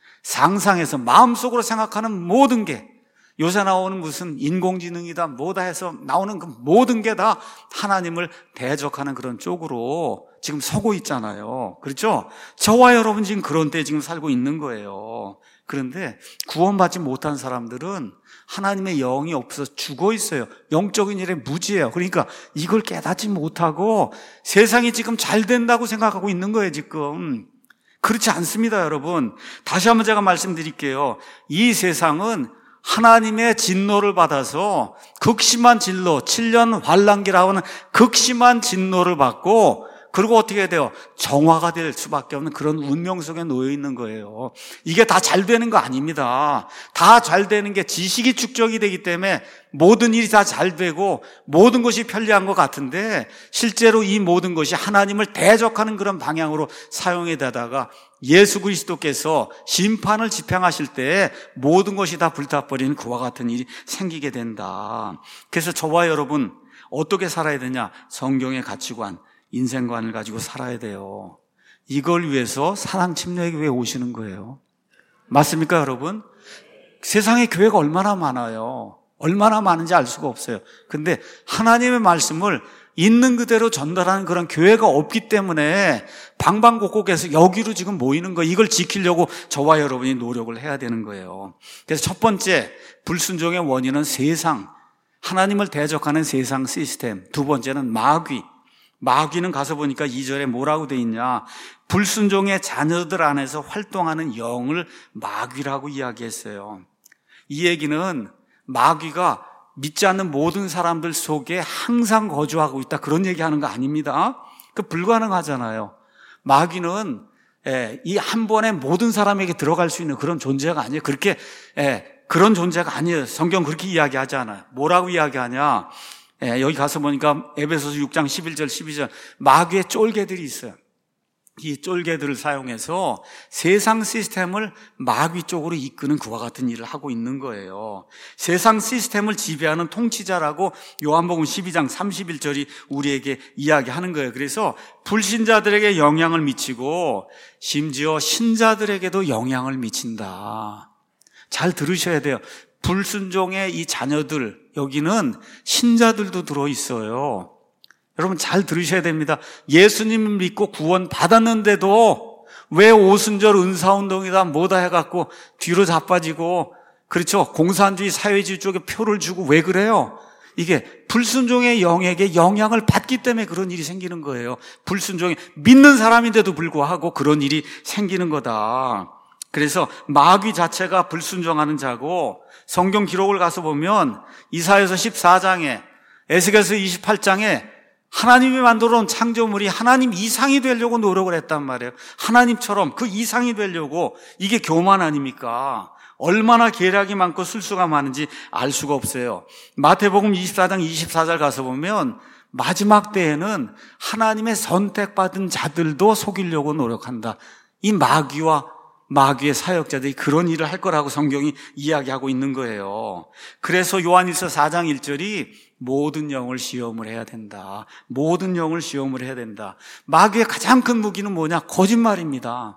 상상해서 마음속으로 생각하는 모든 게 요새 나오는 무슨 인공지능이다 뭐다 해서 나오는 그 모든 게 다 하나님을 대적하는 그런 쪽으로 지금 서고 있잖아요. 그렇죠? 저와 여러분 지금 그런 때 지금 살고 있는 거예요. 그런데 구원받지 못한 사람들은 하나님의 영이 없어서 죽어 있어요. 영적인 일에 무지해요. 그러니까 이걸 깨닫지 못하고 세상이 지금 잘 된다고 생각하고 있는 거예요, 지금. 그렇지 않습니다, 여러분. 다시 한번 제가 말씀드릴게요. 이 세상은 하나님의 진노를 받아서 극심한 진노, 7년 환란기라고 하는 극심한 진노를 받고, 그리고 어떻게 해야 돼요? 정화가 될 수밖에 없는 그런 운명 속에 놓여 있는 거예요. 이게 다 잘 되는 거 아닙니다. 다 잘 되는 게 지식이 축적이 되기 때문에 모든 일이 다 잘 되고 모든 것이 편리한 것 같은데, 실제로 이 모든 것이 하나님을 대적하는 그런 방향으로 사용이 되다가 예수 그리스도께서 심판을 집행하실 때 모든 것이 다 불타버리는 그와 같은 일이 생기게 된다. 그래서 저와 여러분 어떻게 살아야 되냐? 성경의 가치관, 인생관을 가지고 살아야 돼요. 이걸 위해서 사랑 침례의 교회에 오시는 거예요. 맞습니까, 여러분? 세상에 교회가 얼마나 많아요. 얼마나 많은지 알 수가 없어요. 근데 하나님의 말씀을 있는 그대로 전달하는 그런 교회가 없기 때문에 방방곡곡에서 여기로 지금 모이는 거, 이걸 지키려고 저와 여러분이 노력을 해야 되는 거예요. 그래서 첫 번째, 불순종의 원인은 세상, 하나님을 대적하는 세상 시스템. 두 번째는 마귀는 가서 보니까 2절에 뭐라고 돼 있냐? 불순종의 자녀들 안에서 활동하는 영을 마귀라고 이야기했어요. 이 얘기는 마귀가 믿지 않는 모든 사람들 속에 항상 거주하고 있다, 그런 얘기하는 거 아닙니다. 그 불가능하잖아요. 마귀는 이 한 번에 모든 사람에게 들어갈 수 있는 그런 존재가 아니에요. 그렇게 그런 존재가 아니에요. 성경 그렇게 이야기하지 않아요. 뭐라고 이야기하냐? 여기 가서 보니까 에베소서 6장 11절 12절 마귀의 쫄개들이 있어요. 이 쫄개들을 사용해서 세상 시스템을 마귀 쪽으로 이끄는 그와 같은 일을 하고 있는 거예요. 세상 시스템을 지배하는 통치자라고 요한복음 12장 31절이 우리에게 이야기하는 거예요. 그래서 불신자들에게 영향을 미치고 심지어 신자들에게도 영향을 미친다. 잘 들으셔야 돼요. 불순종의 이 자녀들, 여기는 신자들도 들어있어요. 여러분 잘 들으셔야 됩니다. 예수님을 믿고 구원 받았는데도 왜 오순절 은사운동이다 뭐다 해갖고 뒤로 자빠지고, 그렇죠, 공산주의 사회주의 쪽에 표를 주고 왜 그래요? 이게 불순종의 영에게 영향을 받기 때문에 그런 일이 생기는 거예요. 불순종의 믿는 사람인데도 불구하고 그런 일이 생기는 거다. 그래서 마귀 자체가 불순종하는 자고, 성경 기록을 가서 보면 이사야서 14장에 에스겔서 28장에 하나님이 만들어 놓은 창조물이 하나님 이상이 되려고 노력을 했단 말이에요. 하나님처럼 그 이상이 되려고. 이게 교만 아닙니까? 얼마나 계략이 많고 술수가 많은지 알 수가 없어요. 마태복음 24장 24절 가서 보면 마지막 때에는 하나님의 선택받은 자들도 속이려고 노력한다. 이 마귀의 사역자들이 그런 일을 할 거라고 성경이 이야기하고 있는 거예요. 그래서 요한일서 4장 1절이 모든 영을 시험을 해야 된다. 모든 영을 시험을 해야 된다. 마귀의 가장 큰 무기는 뭐냐? 거짓말입니다.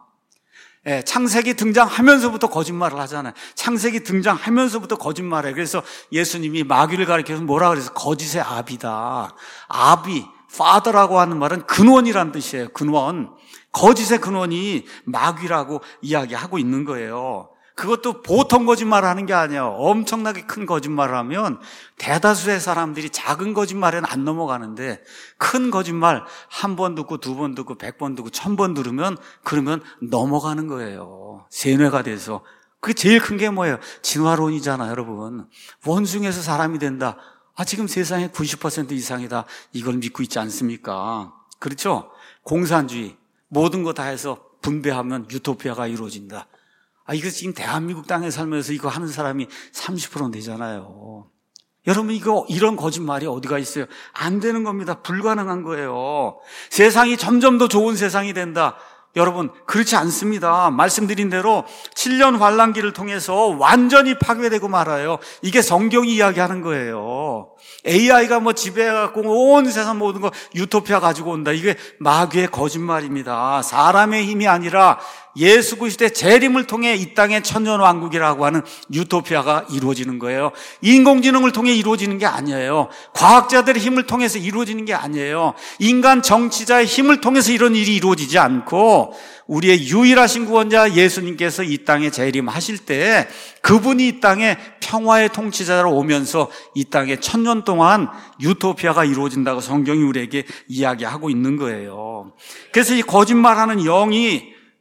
창세기 등장하면서부터 거짓말을 하잖아요. 창세기 등장하면서부터 거짓말해요. 그래서 예수님이 마귀를 가리켜서 뭐라 그래서 거짓의 아비다. 아비, father라고 하는 말은 근원이란 뜻이에요. 근원. 거짓의 근원이 마귀라고 이야기하고 있는 거예요. 그것도 보통 거짓말을 하는 게 아니에요. 엄청나게 큰 거짓말을 하면 대다수의 사람들이 작은 거짓말에는 안 넘어가는데, 큰 거짓말 한 번 듣고 두 번 듣고 100번 듣고 1000번 들으면 그러면 넘어가는 거예요. 세뇌가 돼서. 그게 제일 큰 게 뭐예요? 진화론이잖아요, 여러분. 원숭이에서 사람이 된다. 지금 세상의 90% 이상이다. 이걸 믿고 있지 않습니까? 그렇죠? 공산주의. 모든 거 다 해서 분배하면 유토피아가 이루어진다. 이거 지금 대한민국 땅에 살면서 이거 하는 사람이 30% 되잖아요. 여러분, 이런 거짓말이 어디가 있어요? 안 되는 겁니다. 불가능한 거예요. 세상이 점점 더 좋은 세상이 된다. 여러분, 그렇지 않습니다. 말씀드린 대로 7년 환란기를 통해서 완전히 파괴되고 말아요. 이게 성경이 이야기하는 거예요. AI가 지배해갖고 온 세상 모든 거 유토피아 가지고 온다. 이게 마귀의 거짓말입니다. 사람의 힘이 아니라 예수 그리스도의 재림을 통해 이 땅의 천년왕국이라고 하는 유토피아가 이루어지는 거예요. 인공지능을 통해 이루어지는 게 아니에요. 과학자들의 힘을 통해서 이루어지는 게 아니에요. 인간 정치자의 힘을 통해서 이런 일이 이루어지지 않고, 우리의 유일하신 구원자 예수님께서 이 땅에 재림하실 때 그분이 이 땅에 평화의 통치자로 오면서 이 땅에 1000년 동안 유토피아가 이루어진다고 성경이 우리에게 이야기하고 있는 거예요. 그래서 이 거짓말하는 영이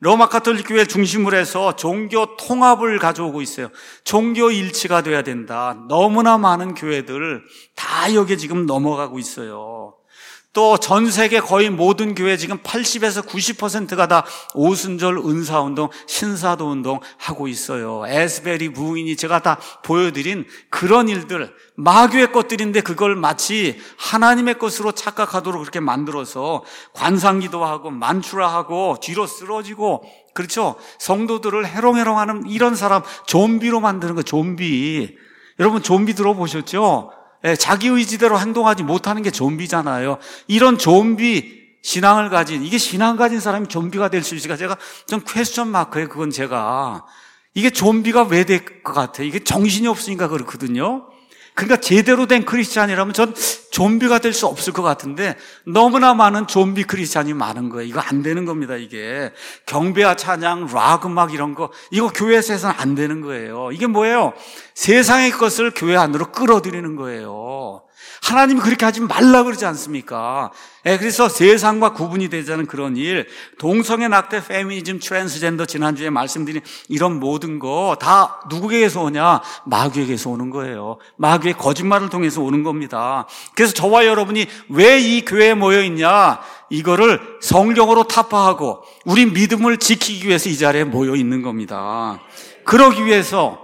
로마 가톨릭 교회를 중심으로 해서 종교 통합을 가져오고 있어요. 종교 일치가 돼야 된다. 너무나 많은 교회들 다 여기에 지금 넘어가고 있어요. 또 전 세계 거의 모든 교회 지금 80에서 90%가 다 오순절 은사운동, 신사도 운동 하고 있어요. 에스베리 부인이 제가 다 보여드린 그런 일들, 마귀의 것들인데 그걸 마치 하나님의 것으로 착각하도록 그렇게 만들어서 관상기도 하고 만추라하고 뒤로 쓰러지고, 그렇죠? 성도들을 해롱해롱하는 이런 사람 좀비로 만드는 거, 좀비. 여러분 좀비 들어보셨죠? 자기 의지대로 행동하지 못하는 게 좀비잖아요. 이런 좀비 신앙을 가진, 이게 신앙 가진 사람이 좀비가 될 수 있을까? 제가 좀 퀘스천 마크예요. 그건 제가. 이게 좀비가 왜 될 것 같아요? 이게 정신이 없으니까 그렇거든요. 그러니까 제대로 된 크리스찬이라면 전 좀비가 될 수 없을 것 같은데 너무나 많은 좀비 크리스찬이 많은 거예요. 이거 안 되는 겁니다. 이게 경배와 찬양, 락 음악 이런 거 이거 교회에서 해서는 안 되는 거예요. 이게 뭐예요? 세상의 것을 교회 안으로 끌어들이는 거예요. 하나님이 그렇게 하지 말라 그러지 않습니까? 그래서 세상과 구분이 되지 않은 그런 일, 동성애, 낙태, 페미니즘, 트랜스젠더 지난주에 말씀드린 이런 모든 거 다 누구에게서 오냐? 마귀에게서 오는 거예요. 마귀의 거짓말을 통해서 오는 겁니다. 그래서 저와 여러분이 왜 이 교회에 모여 있냐? 이거를 성경으로 타파하고 우리 믿음을 지키기 위해서 이 자리에 모여 있는 겁니다. 그러기 위해서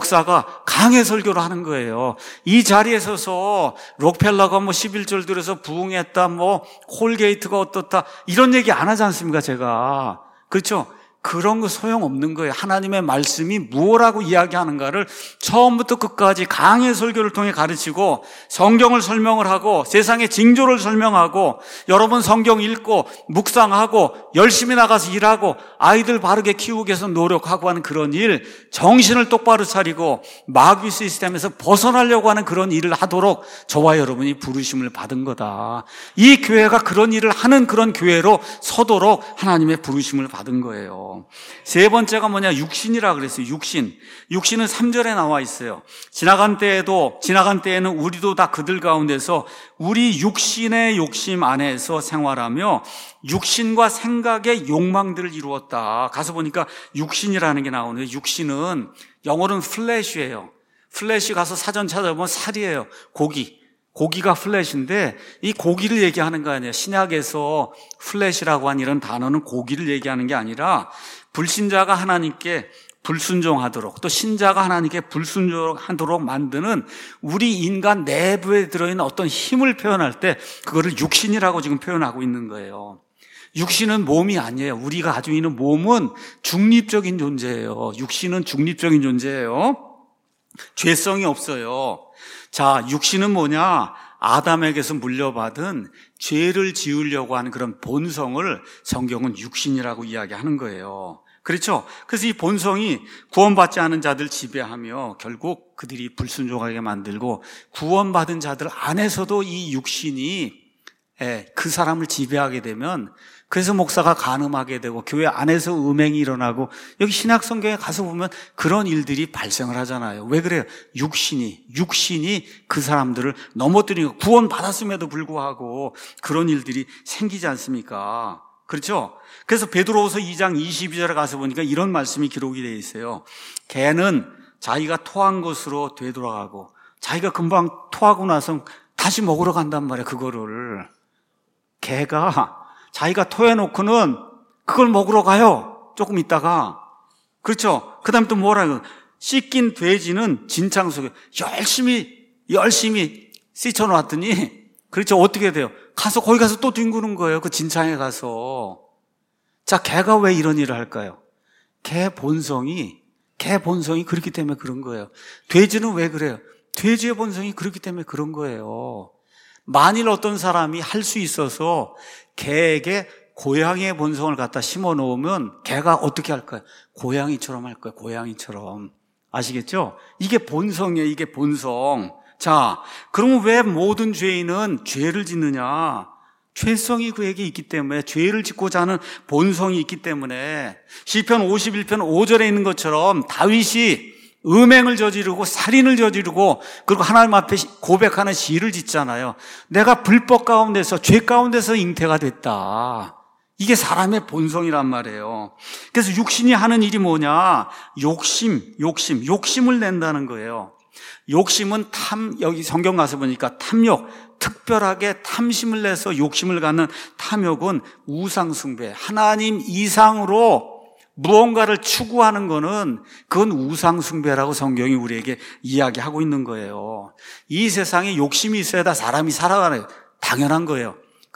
목사가 강해 설교를 하는 거예요. 이 자리에 서서 록펠러가 11절 들어서 부흥했다, 콜게이트가 어떻다 이런 얘기 안 하지 않습니까? 제가. 그렇죠? 그런 거 소용없는 거예요. 하나님의 말씀이 무엇라고 이야기하는가를 처음부터 끝까지 강의 설교를 통해 가르치고 성경을 설명을 하고 세상의 징조를 설명하고 여러분 성경 읽고 묵상하고 열심히 나가서 일하고 아이들 바르게 키우기 위해서 노력하고 하는 그런 일, 정신을 똑바로 차리고 마귀 시스템에서 벗어나려고 하는 그런 일을 하도록 저와 여러분이 부르심을 받은 거다. 이 교회가 그런 일을 하는 그런 교회로 서도록 하나님의 부르심을 받은 거예요. 세 번째가 뭐냐? 육신이라 그랬어요. 육신은 3절에 나와 있어요. 지나간 때에는 우리도 다 그들 가운데서 우리 육신의 욕심 안에서 생활하며 육신과 생각의 욕망들을 이루었다. 가서 보니까 육신이라는 게 나오네요. 육신은 영어로는 플래시예요. 플래시 가서 사전 찾아보면 살이에요. 고기가 플래시인데 이 고기를 얘기하는 거 아니에요. 신약에서 플래시라고 한 이런 단어는 고기를 얘기하는 게 아니라 불신자가 하나님께 불순종하도록 또 신자가 하나님께 불순종하도록 만드는 우리 인간 내부에 들어있는 어떤 힘을 표현할 때 그거를 육신이라고 지금 표현하고 있는 거예요. 육신은 몸이 아니에요. 우리가 가지고 있는 몸은 중립적인 존재예요. 육신은 중립적인 존재예요. 죄성이 없어요. 자, 육신은 뭐냐? 아담에게서 물려받은 죄를 지으려고 하는 그런 본성을 성경은 육신이라고 이야기하는 거예요. 그렇죠? 그래서 이 본성이 구원받지 않은 자들 지배하며 결국 그들이 불순종하게 만들고 구원받은 자들 안에서도 이 육신이 그 사람을 지배하게 되면 그래서 목사가 간음하게 되고 교회 안에서 음행이 일어나고 여기 신약 성경에 가서 보면 그런 일들이 발생을 하잖아요. 왜 그래요? 육신이 그 사람들을 넘어뜨리고 구원받았음에도 불구하고 그런 일들이 생기지 않습니까? 그렇죠? 그래서 베드로후서 2장 22절에 가서 보니까 이런 말씀이 기록이 되어 있어요. 개는 자기가 토한 것으로 되돌아가고 자기가 금방 토하고 나서 다시 먹으러 간단 말이에요. 그거를 개가 자기가 토해놓고는 그걸 먹으러 가요. 조금 있다가. 그렇죠? 그 다음에 또 뭐라고 씻긴 돼지는 진창 속에 열심히 씻어놨더니 그렇죠? 어떻게 돼요? 거기 가서 또 뒹구는 거예요. 그 진창에 가서. 자, 개가 왜 이런 일을 할까요? 개 본성이 그렇기 때문에 그런 거예요. 돼지는 왜 그래요? 돼지의 본성이 그렇기 때문에 그런 거예요. 만일 어떤 사람이 할 수 있어서 개에게 고양이의 본성을 갖다 심어 놓으면 개가 어떻게 할까요? 고양이처럼 할 거예요. 고양이처럼. 아시겠죠? 이게 본성이에요. 이게 본성. 자, 그러면 왜 모든 죄인은 죄를 짓느냐? 죄성이 그에게 있기 때문에 죄를 짓고자 하는 본성이 있기 때문에 시편 51편 5절에 있는 것처럼 다윗이 음행을 저지르고 살인을 저지르고 그리고 하나님 앞에 고백하는 시를 짓잖아요. 내가 불법 가운데서 죄 가운데서 잉태가 됐다. 이게 사람의 본성이란 말이에요. 그래서 육신이 하는 일이 뭐냐? 욕심을 낸다는 거예요. 욕심은 여기 성경 가서 보니까 탐욕, 특별하게 탐심을 내서 욕심을 갖는 탐욕은 우상숭배, 하나님 이상으로 무언가를 추구하는 거는 그건 우상숭배라고 성경이 우리에게 이야기하고 있는 거예요. 이 세상에 욕심이 있어야 다 사람이 살아가는 당연한 거예요.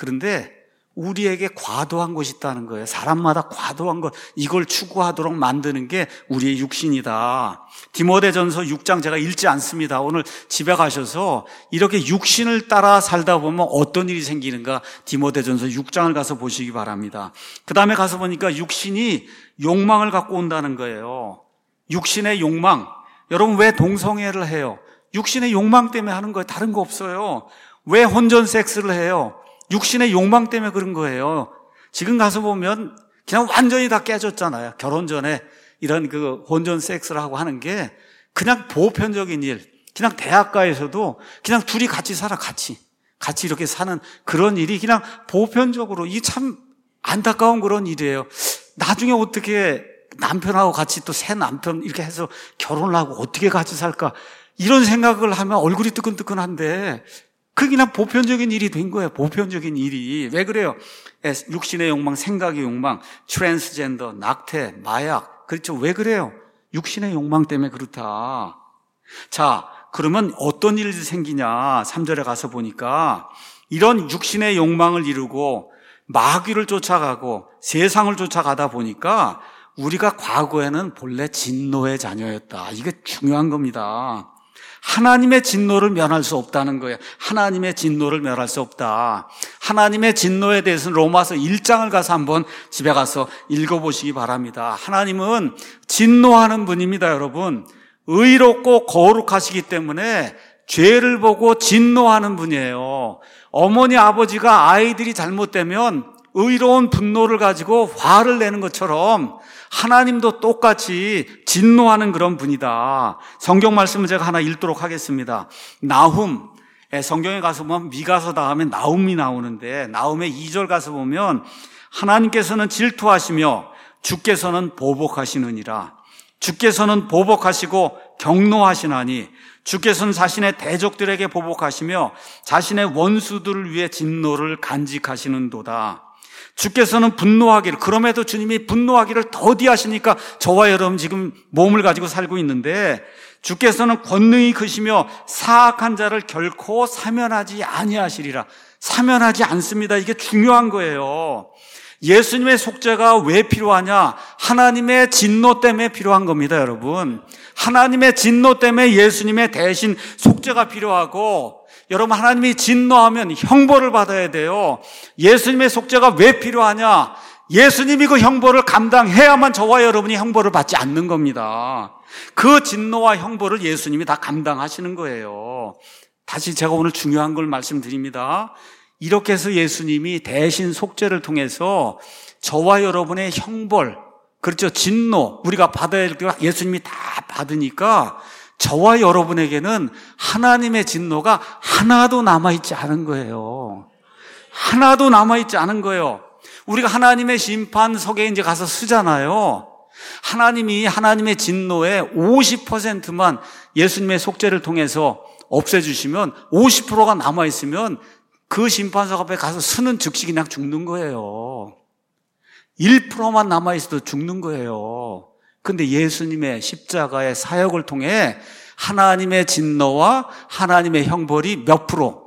그런데 우리에게 과도한 것이 있다는 거예요. 사람마다 과도한 것, 이걸 추구하도록 만드는 게 우리의 육신이다. 디모데전서 6장 제가 읽지 않습니다. 오늘 집에 가셔서 이렇게 육신을 따라 살다 보면 어떤 일이 생기는가 디모데전서 6장을 가서 보시기 바랍니다. 그 다음에 가서 보니까 육신이 욕망을 갖고 온다는 거예요. 육신의 욕망. 여러분 왜 동성애를 해요? 육신의 욕망 때문에 하는 거예요. 다른 거 없어요. 왜 혼전 섹스를 해요? 육신의 욕망 때문에 그런 거예요. 지금 가서 보면 그냥 완전히 다 깨졌잖아요. 결혼 전에 이런 그 혼전 섹스를 하고 하는 게 그냥 보편적인 일. 그냥 대학가에서도 그냥 둘이 같이 살아, 같이 이렇게 사는 그런 일이 그냥 보편적으로 이 참 안타까운 그런 일이에요. 나중에 어떻게 남편하고 같이 또 새 남편 이렇게 해서 결혼을 하고 어떻게 같이 살까? 이런 생각을 하면 얼굴이 뜨끈뜨끈한데 그게 그냥 보편적인 일이 된 거예요. 보편적인 일이. 왜 그래요? 육신의 욕망, 생각의 욕망, 트랜스젠더, 낙태, 마약. 그렇죠. 왜 그래요? 육신의 욕망 때문에 그렇다. 자, 그러면 어떤 일이 생기냐? 3절에 가서 보니까 이런 육신의 욕망을 이루고 마귀를 쫓아가고 세상을 쫓아가다 보니까 우리가 과거에는 본래 진노의 자녀였다. 이게 중요한 겁니다. 하나님의 진노를 면할 수 없다는 거예요. 하나님의 진노를 면할 수 없다. 하나님의 진노에 대해서는 로마서 1장을 가서 한번 집에 가서 읽어보시기 바랍니다. 하나님은 진노하는 분입니다, 여러분. 의롭고 거룩하시기 때문에 죄를 보고 진노하는 분이에요. 어머니, 아버지가 아이들이 잘못되면 의로운 분노를 가지고 화를 내는 것처럼 하나님도 똑같이 진노하는 그런 분이다. 성경 말씀을 제가 하나 읽도록 하겠습니다. 나훔, 성경에 가서 보면 미가서 다음에 나훔이 나오는데 나훔의 2절 가서 보면 하나님께서는 질투하시며 주께서는 보복하시느니라. 주께서는 보복하시고 경노하시나니 주께서는 자신의 대적들에게 보복하시며 자신의 원수들을 위해 진노를 간직하시는도다. 주께서는 분노하기를, 그럼에도 주님이 분노하기를 더디하시니까 저와 여러분 지금 몸을 가지고 살고 있는데 주께서는 권능이 크시며 사악한 자를 결코 사면하지 아니하시리라. 사면하지 않습니다. 이게 중요한 거예요. 예수님의 속죄가 왜 필요하냐? 하나님의 진노 때문에 필요한 겁니다, 여러분. 하나님의 진노 때문에 예수님의 대신 속죄가 필요하고, 여러분 하나님이 진노하면 형벌을 받아야 돼요. 예수님의 속죄가 왜 필요하냐? 예수님이 그 형벌을 감당해야만 저와 여러분이 형벌을 받지 않는 겁니다. 그 진노와 형벌을 예수님이 다 감당하시는 거예요. 다시 제가 오늘 중요한 걸 말씀드립니다. 이렇게 해서 예수님이 대신 속죄를 통해서 저와 여러분의 형벌, 그렇죠, 진노, 우리가 받아야 될 때 예수님이 다 받으니까 저와 여러분에게는 하나님의 진노가 하나도 남아있지 않은 거예요. 하나도 남아있지 않은 거예요. 우리가 하나님의 심판석에 이제 가서 쓰잖아요. 하나님이 하나님의 진노의 50%만 예수님의 속죄를 통해서 없애주시면 50%가 남아있으면 그 심판석 앞에 가서 쓰는 즉시 그냥 죽는 거예요. 1%만 남아있어도 죽는 거예요. 근데 예수님의 십자가의 사역을 통해 하나님의 진노와 하나님의 형벌이 몇 프로?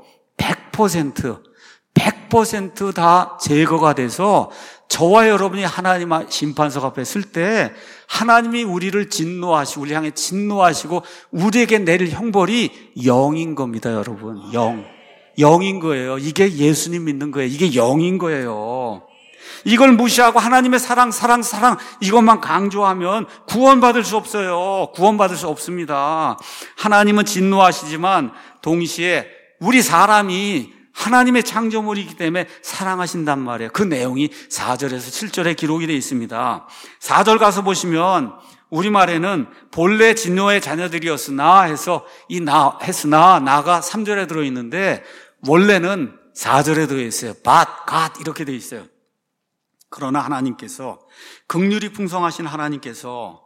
100% 다 제거가 돼서 저와 여러분이 하나님 심판석 앞에 쓸 때 하나님이 우리를 진노하시고 우리 향해 진노하시고 우리에게 내릴 형벌이 0인 겁니다, 여러분. 0인 거예요. 이게 예수님 믿는 거예요. 이게 0인 거예요. 이걸 무시하고 하나님의 사랑 이것만 강조하면 구원받을 수 없어요. 구원받을 수 없습니다. 하나님은 진노하시지만 동시에 우리 사람이 하나님의 창조물이기 때문에 사랑하신단 말이에요. 그 내용이 4절에서 7절에 기록이 되어 있습니다. 4절 가서 보시면 우리말에는 본래 진노의 자녀들이었으나 해서 나가 3절에 들어있는데 원래는 4절에 들어있어요. but, God 이렇게 되어 있어요. 그러나 하나님께서, 긍휼이 풍성하신 하나님께서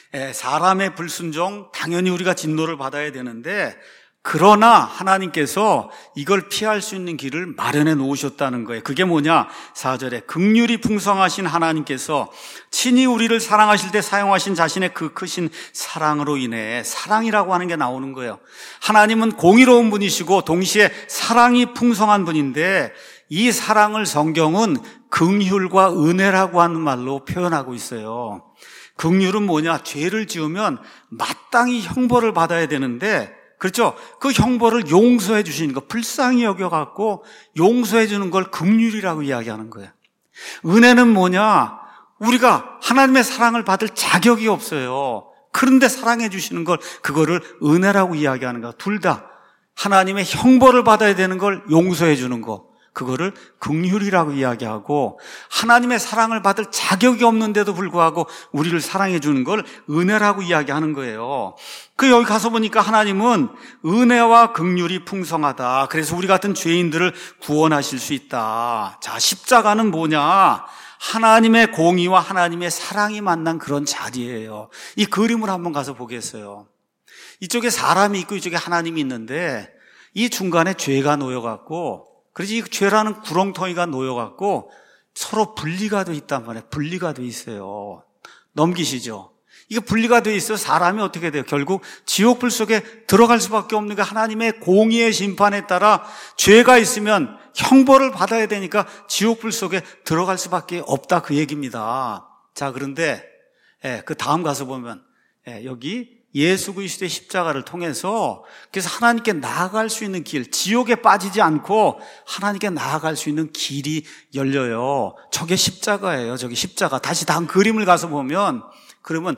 사람의 불순종, 당연히 우리가 진노를 받아야 되는데, 그러나 하나님께서 이걸 피할 수 있는 길을 마련해 놓으셨다는 거예요. 그게 뭐냐? 4절에 긍휼이 풍성하신 하나님께서 친히 우리를 사랑하실 때 사용하신 자신의 그 크신 사랑으로 인해, 사랑이라고 하는 게 나오는 거예요. 하나님은 공의로운 분이시고 동시에 사랑이 풍성한 분인데, 이 사랑을 성경은 긍휼과 은혜라고 하는 말로 표현하고 있어요. 긍휼은 뭐냐? 죄를 지으면 마땅히 형벌을 받아야 되는데, 그렇죠? 그 형벌을 용서해 주시는 거, 불쌍히 여겨갖고 용서해 주는 걸 긍휼이라고 이야기하는 거예요. 은혜는 뭐냐? 우리가 하나님의 사랑을 받을 자격이 없어요. 그런데 사랑해 주시는 걸, 그거를 은혜라고 이야기하는 거야. 둘 다 하나님의 형벌을 받아야 되는 걸 용서해 주는 거, 그거를 긍휼이라고 이야기하고, 하나님의 사랑을 받을 자격이 없는데도 불구하고 우리를 사랑해 주는 걸 은혜라고 이야기하는 거예요. 여기 가서 보니까 하나님은 은혜와 긍휼이 풍성하다. 그래서 우리 같은 죄인들을 구원하실 수 있다. 자, 십자가는 뭐냐? 하나님의 공의와 하나님의 사랑이 만난 그런 자리예요. 이 그림을 한번 가서 보겠어요. 이쪽에 사람이 있고 이쪽에 하나님이 있는데, 이 중간에 죄가 놓여갖고, 그래서 이 죄라는 구렁텅이가 놓여갖고 서로 분리가 돼 있단 말이에요. 분리가 돼 있어요. 넘기시죠? 이게 분리가 돼 있어서 사람이 어떻게 돼요? 결국 지옥불 속에 들어갈 수밖에 없는 게, 하나님의 공의의 심판에 따라 죄가 있으면 형벌을 받아야 되니까 지옥불 속에 들어갈 수밖에 없다, 그 얘기입니다. 자, 그런데 그 다음 가서 보면 여기 예수 그리스도의 십자가를 통해서, 그래서 하나님께 나아갈 수 있는 길, 지옥에 빠지지 않고 하나님께 나아갈 수 있는 길이 열려요. 저게 십자가예요. 저게 십자가. 다시 다음 그림을 가서 보면, 그러면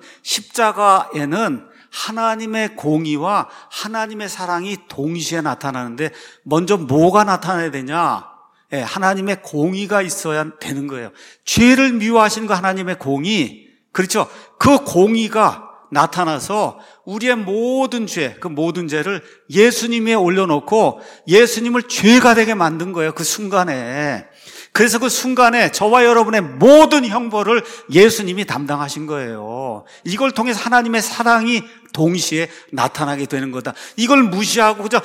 십자가에는 하나님의 공의와 하나님의 사랑이 동시에 나타나는데, 먼저 뭐가 나타나야 되냐? 하나님의 공의가 있어야 되는 거예요. 죄를 미워하시는 거 하나님의 공의, 그렇죠? 그 공의가 나타나서 우리의 모든 죄, 그 모든 죄를 예수님에 올려놓고 예수님을 죄가 되게 만든 거예요. 그 순간에. 그래서 그 순간에 저와 여러분의 모든 형벌을 예수님이 담당하신 거예요. 이걸 통해서 하나님의 사랑이 동시에 나타나게 되는 거다. 이걸 무시하고 그저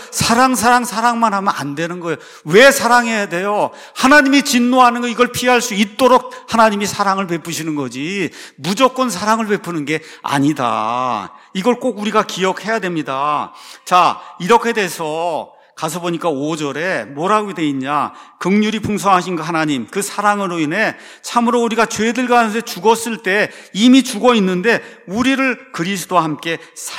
사랑만 하면 안 되는 거예요. 왜 사랑해야 돼요? 하나님이 진노하는 거, 이걸 피할 수 있도록 하나님이 사랑을 베푸시는 거지, 무조건 사랑을 베푸는 게 아니다. 이걸 꼭 우리가 기억해야 됩니다. 자, 이렇게 돼서 가서 보니까 5절에 뭐라고 돼 있냐? 긍휼이 풍성하신 그 하나님, 그 사랑으로 인해 참으로 우리가 죄들 가운데 죽었을 때, 이미 죽어 있는데 우리를 그리스도와 함께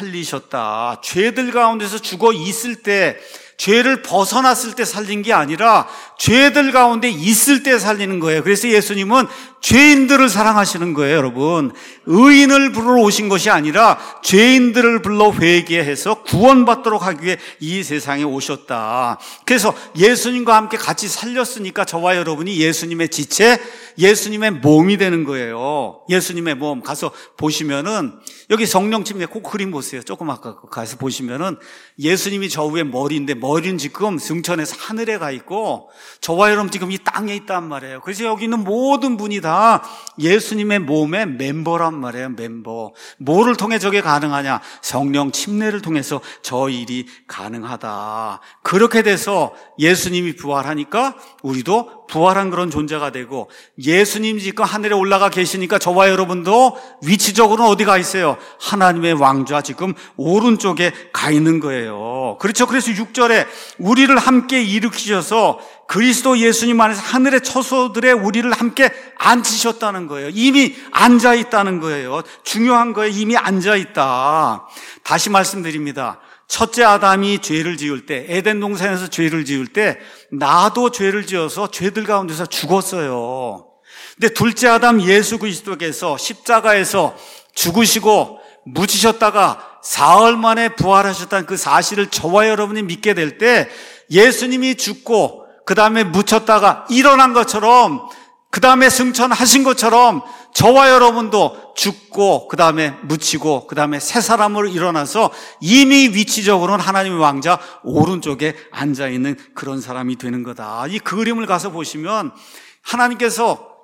살리셨다. 죄들 가운데서 죽어 있을 때, 죄를 벗어났을 때 살린 게 아니라 죄들 가운데 있을 때 살리는 거예요. 그래서 예수님은 죄인들을 사랑하시는 거예요, 여러분. 의인을 부르러 오신 것이 아니라 죄인들을 불러 회개해서 구원받도록 하기 위해 이 세상에 오셨다. 그래서 예수님과 함께 같이 살렸으니까 저와 여러분이 예수님의 지체, 예수님의 몸이 되는 거예요. 예수님의 몸. 가서 보시면은 여기 성령 침례 꼭 그림 보세요. 조금 아까 가서 보시면은 예수님이 저 위에 머리인데, 머리는 지금 승천해서 하늘에 가 있고 저와 여러분 지금 이 땅에 있단 말이에요. 그래서 여기 있는 모든 분이 다 예수님의 몸의 멤버란 말이에요. 멤버. 뭐를 통해 저게 가능하냐? 성령 침례를 통해서 저 일이 가능하다. 그렇게 돼서 예수님이 부활하니까 우리도 부활한 그런 존재가 되고, 예수님 지금 하늘에 올라가 계시니까 저와 여러분도 위치적으로는 어디 가 있어요? 하나님의 왕좌 지금 오른쪽에 가 있는 거예요. 그렇죠? 그래서 6절에 우리를 함께 일으키셔서 그리스도 예수님 안에서 하늘의 처소들에 우리를 함께 앉히셨다는 거예요. 이미 앉아 있다는 거예요. 중요한 거예요. 이미 앉아 있다. 다시 말씀드립니다. 첫째 아담이 죄를 지을 때, 에덴 동산에서 죄를 지을 때 나도 죄를 지어서 죄들 가운데서 죽었어요. 근데 둘째 아담 예수 그리스도께서 십자가에서 죽으시고 묻히셨다가 사흘 만에 부활하셨다는 그 사실을 저와 여러분이 믿게 될 때, 예수님이 죽고 그 다음에 묻혔다가 일어난 것처럼, 그 다음에 승천하신 것처럼 저와 여러분도 죽고 그 다음에 묻히고 그 다음에 새 사람으로 일어나서 이미 위치적으로는 하나님의 왕자 오른쪽에 앉아있는 그런 사람이 되는 거다. 이 그림을 가서 보시면 하나님께서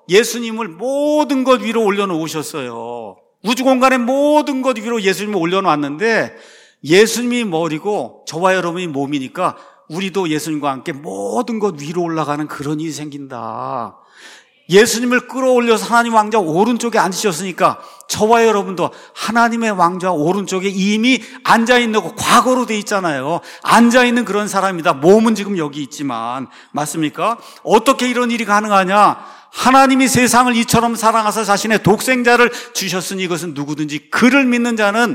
예수님을 모든 것 위로 올려놓으셨어요. 우주 공간의 모든 것 위로 예수님을 올려놓았는데 예수님이 머리고 저와 여러분이 몸이니까 우리도 예수님과 함께 모든 것 위로 올라가는 그런 일이 생긴다. 예수님을 끌어올려서 하나님 왕좌 오른쪽에 앉으셨으니까 저와 여러분도 하나님의 왕좌 오른쪽에 이미 앉아있는 거 과거로 돼 있잖아요. 앉아있는 그런 사람이다. 몸은 지금 여기 있지만. 맞습니까? 어떻게 이런 일이 가능하냐? 하나님이 세상을 이처럼 사랑하사 자신의 독생자를 주셨으니 이것은 누구든지 그를 믿는 자는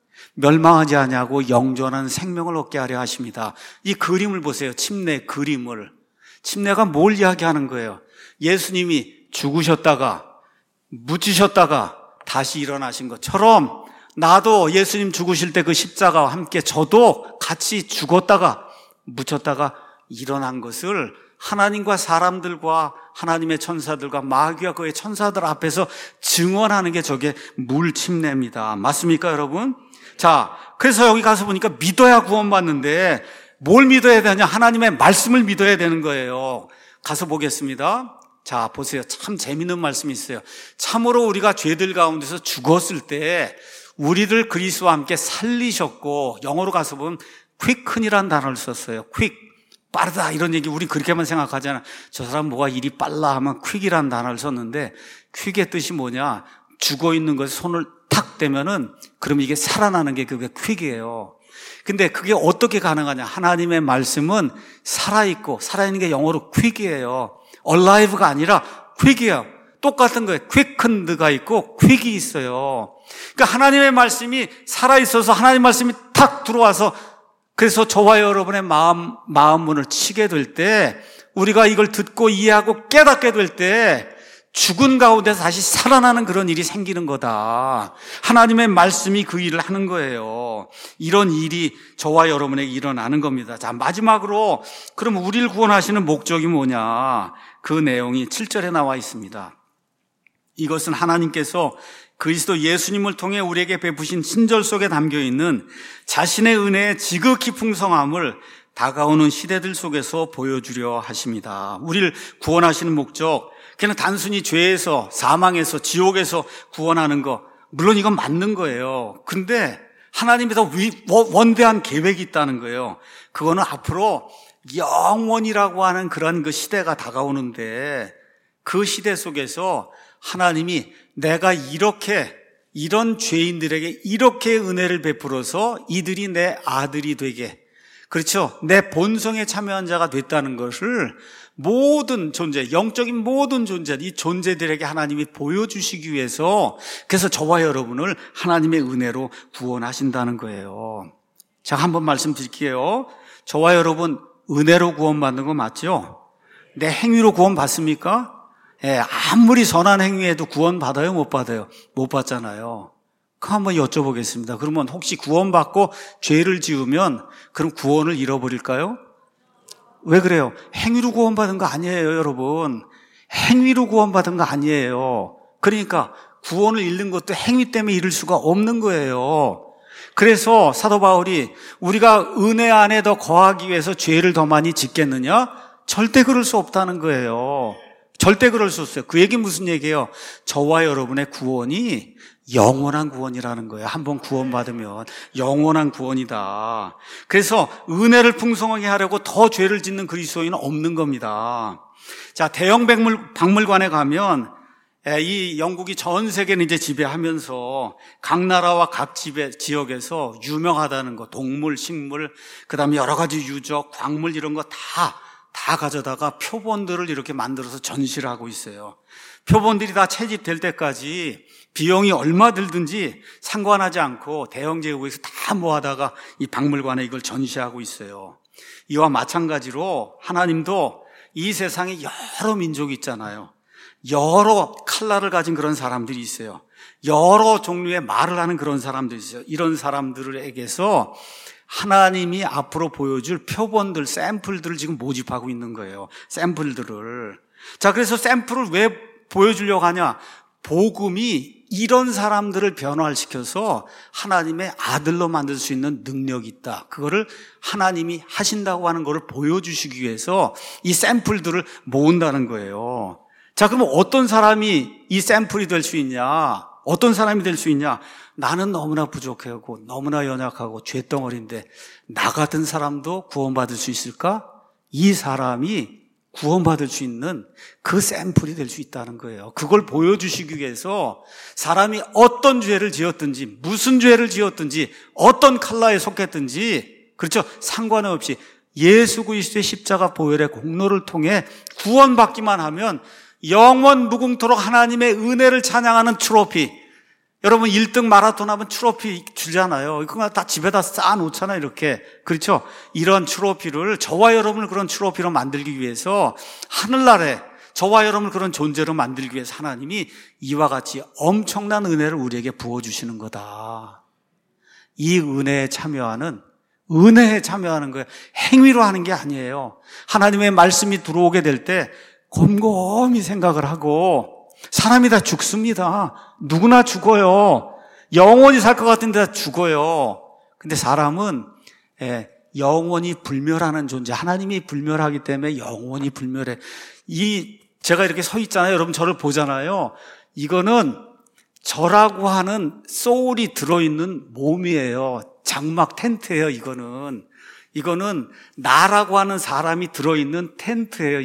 멸망하지 아니하고 영존한 생명을 얻게 하려 하십니다. 이 그림을 보세요. 침례 그림을. 침례가 뭘 이야기하는 거예요? 예수님이 죽으셨다가 묻히셨다가 다시 일어나신 것처럼 나도 예수님 죽으실 때 그 십자가와 함께 저도 같이 죽었다가 묻혔다가 일어난 것을 하나님과 사람들과 하나님의 천사들과 마귀와 그의 천사들 앞에서 증언하는 게 저게 물침례입니다. 맞습니까, 여러분? 자, 그래서 여기 가서 보니까 믿어야 구원받는데 뭘 믿어야 되냐? 하나님의 말씀을 믿어야 되는 거예요. 가서 보겠습니다. 자, 보세요. 참 재밌는 말씀이 있어요. 참으로 우리가 죄들 가운데서 죽었을 때 우리를 그리스도와 함께 살리셨고, 영어로 가서 보면 quicken이라는 단어를 썼어요. quick, 빠르다 이런 얘기 우리 그렇게만 생각하잖아. 저 사람 뭐가 일이 빨라 하면 quick이라는 단어를 썼는데 quick의 뜻이 뭐냐? 죽어있는 것에 손을 탁 대면은 그럼 이게 살아나는 게 그게 quick이에요. 근데 그게 어떻게 가능하냐? 하나님의 말씀은 살아있고 살아있는 게 영어로 quick이에요. alive가 아니라 quick이에요. 똑같은 거예요. quickened가 있고 quick이 있어요. 그러니까 하나님의 말씀이 살아있어서 하나님의 말씀이 탁 들어와서 그래서 저와 여러분의 마음 문을 치게 될 때 우리가 이걸 듣고 이해하고 깨닫게 될 때 죽은 가운데서 다시 살아나는 그런 일이 생기는 거다. 하나님의 말씀이 그 일을 하는 거예요. 이런 일이 저와 여러분에게 일어나는 겁니다. 자, 마지막으로 그럼 우리를 구원하시는 목적이 뭐냐? 그 내용이 7절에 나와 있습니다. 이것은 하나님께서 그리스도 예수님을 통해 우리에게 베푸신 친절 속에 담겨있는 자신의 은혜의 지극히 풍성함을 다가오는 시대들 속에서 보여주려 하십니다. 우리를 구원하시는 목적, 그냥 단순히 죄에서 사망에서 지옥에서 구원하는 거, 물론 이건 맞는 거예요. 근데 하나님이 더 원대한 계획이 있다는 거예요. 그거는 앞으로 영원이라고 하는 그런 그 시대가 다가오는데 그 시대 속에서 하나님이 내가 이런 죄인들에게 이렇게 은혜를 베풀어서 이들이 내 아들이 되게, 그렇죠? 내 본성에 참여한 자가 됐다는 것을 모든 존재, 영적인 모든 존재, 이 존재들에게 하나님이 보여주시기 위해서 그래서 저와 여러분을 하나님의 은혜로 구원하신다는 거예요. 자, 한번 말씀드릴게요. 저와 여러분 은혜로 구원받는 거 맞죠? 내 행위로 구원받습니까? 예, 아무리 선한 행위해도 구원받아요? 못 받아요? 못 받잖아요. 그럼 한번 여쭤보겠습니다. 그러면 혹시 구원받고 죄를 지으면 그럼 구원을 잃어버릴까요? 왜 그래요? 행위로 구원받은 거 아니에요, 여러분. 행위로 구원받은 거 아니에요. 그러니까 구원을 잃는 것도 행위 때문에 잃을 수가 없는 거예요. 그래서 사도 바울이 우리가 은혜 안에 더 거하기 위해서 죄를 더 많이 짓겠느냐? 절대 그럴 수 없다는 거예요. 절대 그럴 수 없어요. 그 얘기 무슨 얘기예요? 저와 여러분의 구원이 영원한 구원이라는 거예요. 한번 구원받으면 영원한 구원이다. 그래서 은혜를 풍성하게 하려고 더 죄를 짓는 그리스도인은 없는 겁니다. 자, 대형 박물관에 가면 이 영국이 전 세계를 이제 지배하면서 각 나라와 각 지역에서 유명하다는 거, 동물, 식물, 그다음에 여러 가지 유적, 광물 이런 거 다 가져다가 표본들을 이렇게 만들어서 전시를 하고 있어요. 표본들이 다 채집될 때까지 비용이 얼마 들든지 상관하지 않고 대형 제국에서 다 모아다가 이 박물관에 이걸 전시하고 있어요. 이와 마찬가지로 하나님도 이 세상에 여러 민족이 있잖아요. 여러 칼라를 가진 그런 사람들이 있어요. 여러 종류의 말을 하는 그런 사람들이 있어요. 이런 사람들에게서 하나님이 앞으로 보여줄 표본들, 샘플들을 지금 모집하고 있는 거예요. 샘플들을. 자, 그래서 샘플을 왜 보여주려고 하냐? 복음이 이런 사람들을 변화시켜서 하나님의 아들로 만들 수 있는 능력이 있다. 그거를 하나님이 하신다고 하는 것을 보여주시기 위해서 이 샘플들을 모은다는 거예요. 자, 그러면 어떤 사람이 이 샘플이 될 수 있냐? 어떤 사람이 될 수 있냐? 나는 너무나 부족하고 너무나 연약하고 죄덩어리인데 나 같은 사람도 구원받을 수 있을까? 이 사람이 구원받을 수 있는 그 샘플이 될 수 있다는 거예요. 그걸 보여주시기 위해서 사람이 어떤 죄를 지었든지 무슨 죄를 지었든지 어떤 컬러에 속했든지 그렇죠? 상관없이 예수 그리스도의 십자가 보혈의 공로를 통해 구원받기만 하면 영원 무궁토록 하나님의 은혜를 찬양하는 트로피. 여러분 1등 마라톤 하면 트로피 주잖아요. 그거 다 집에다 쌓아놓잖아요. 이렇게. 그렇죠? 이런 트로피를 저와 여러분을 그런 트로피로 만들기 위해서 하늘나라에 저와 여러분을 그런 존재로 만들기 위해서 하나님이 이와 같이 엄청난 은혜를 우리에게 부어주시는 거다. 이 은혜에 참여하는 거예요. 행위로 하는 게 아니에요. 하나님의 말씀이 들어오게 될 때 곰곰이 생각을 하고 사람이 다 죽습니다. 누구나 죽어요. 영원히 살 것 같은데 다 죽어요. 근데 사람은 영원히 불멸하는 존재. 하나님이 불멸하기 때문에 영원히 불멸해. 제가 이렇게 서 있잖아요. 여러분 저를 보잖아요. 이거는 저라고 하는 소울이 들어있는 몸이에요. 장막 텐트예요. 이거는 나라고 하는 사람이 들어있는 텐트예요.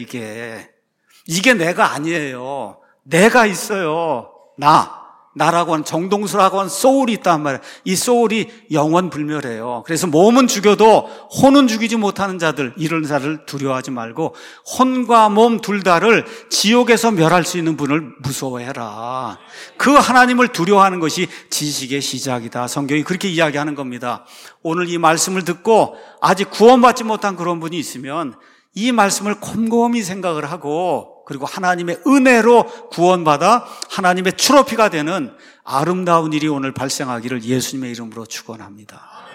이게 내가 아니에요. 내가 있어요. 나라고 하는 정동수라고 하는 소울이 있단 말이에요. 이 소울이 영원 불멸해요. 그래서 몸은 죽여도 혼은 죽이지 못하는 자들, 이런 자를 두려워하지 말고 혼과 몸 둘 다를 지옥에서 멸할 수 있는 분을 무서워해라. 그 하나님을 두려워하는 것이 지식의 시작이다. 성경이 그렇게 이야기하는 겁니다. 오늘 이 말씀을 듣고 아직 구원받지 못한 그런 분이 있으면 이 말씀을 곰곰이 생각을 하고 그리고 하나님의 은혜로 구원받아 하나님의 트로피가 되는 아름다운 일이 오늘 발생하기를 예수님의 이름으로 축원합니다.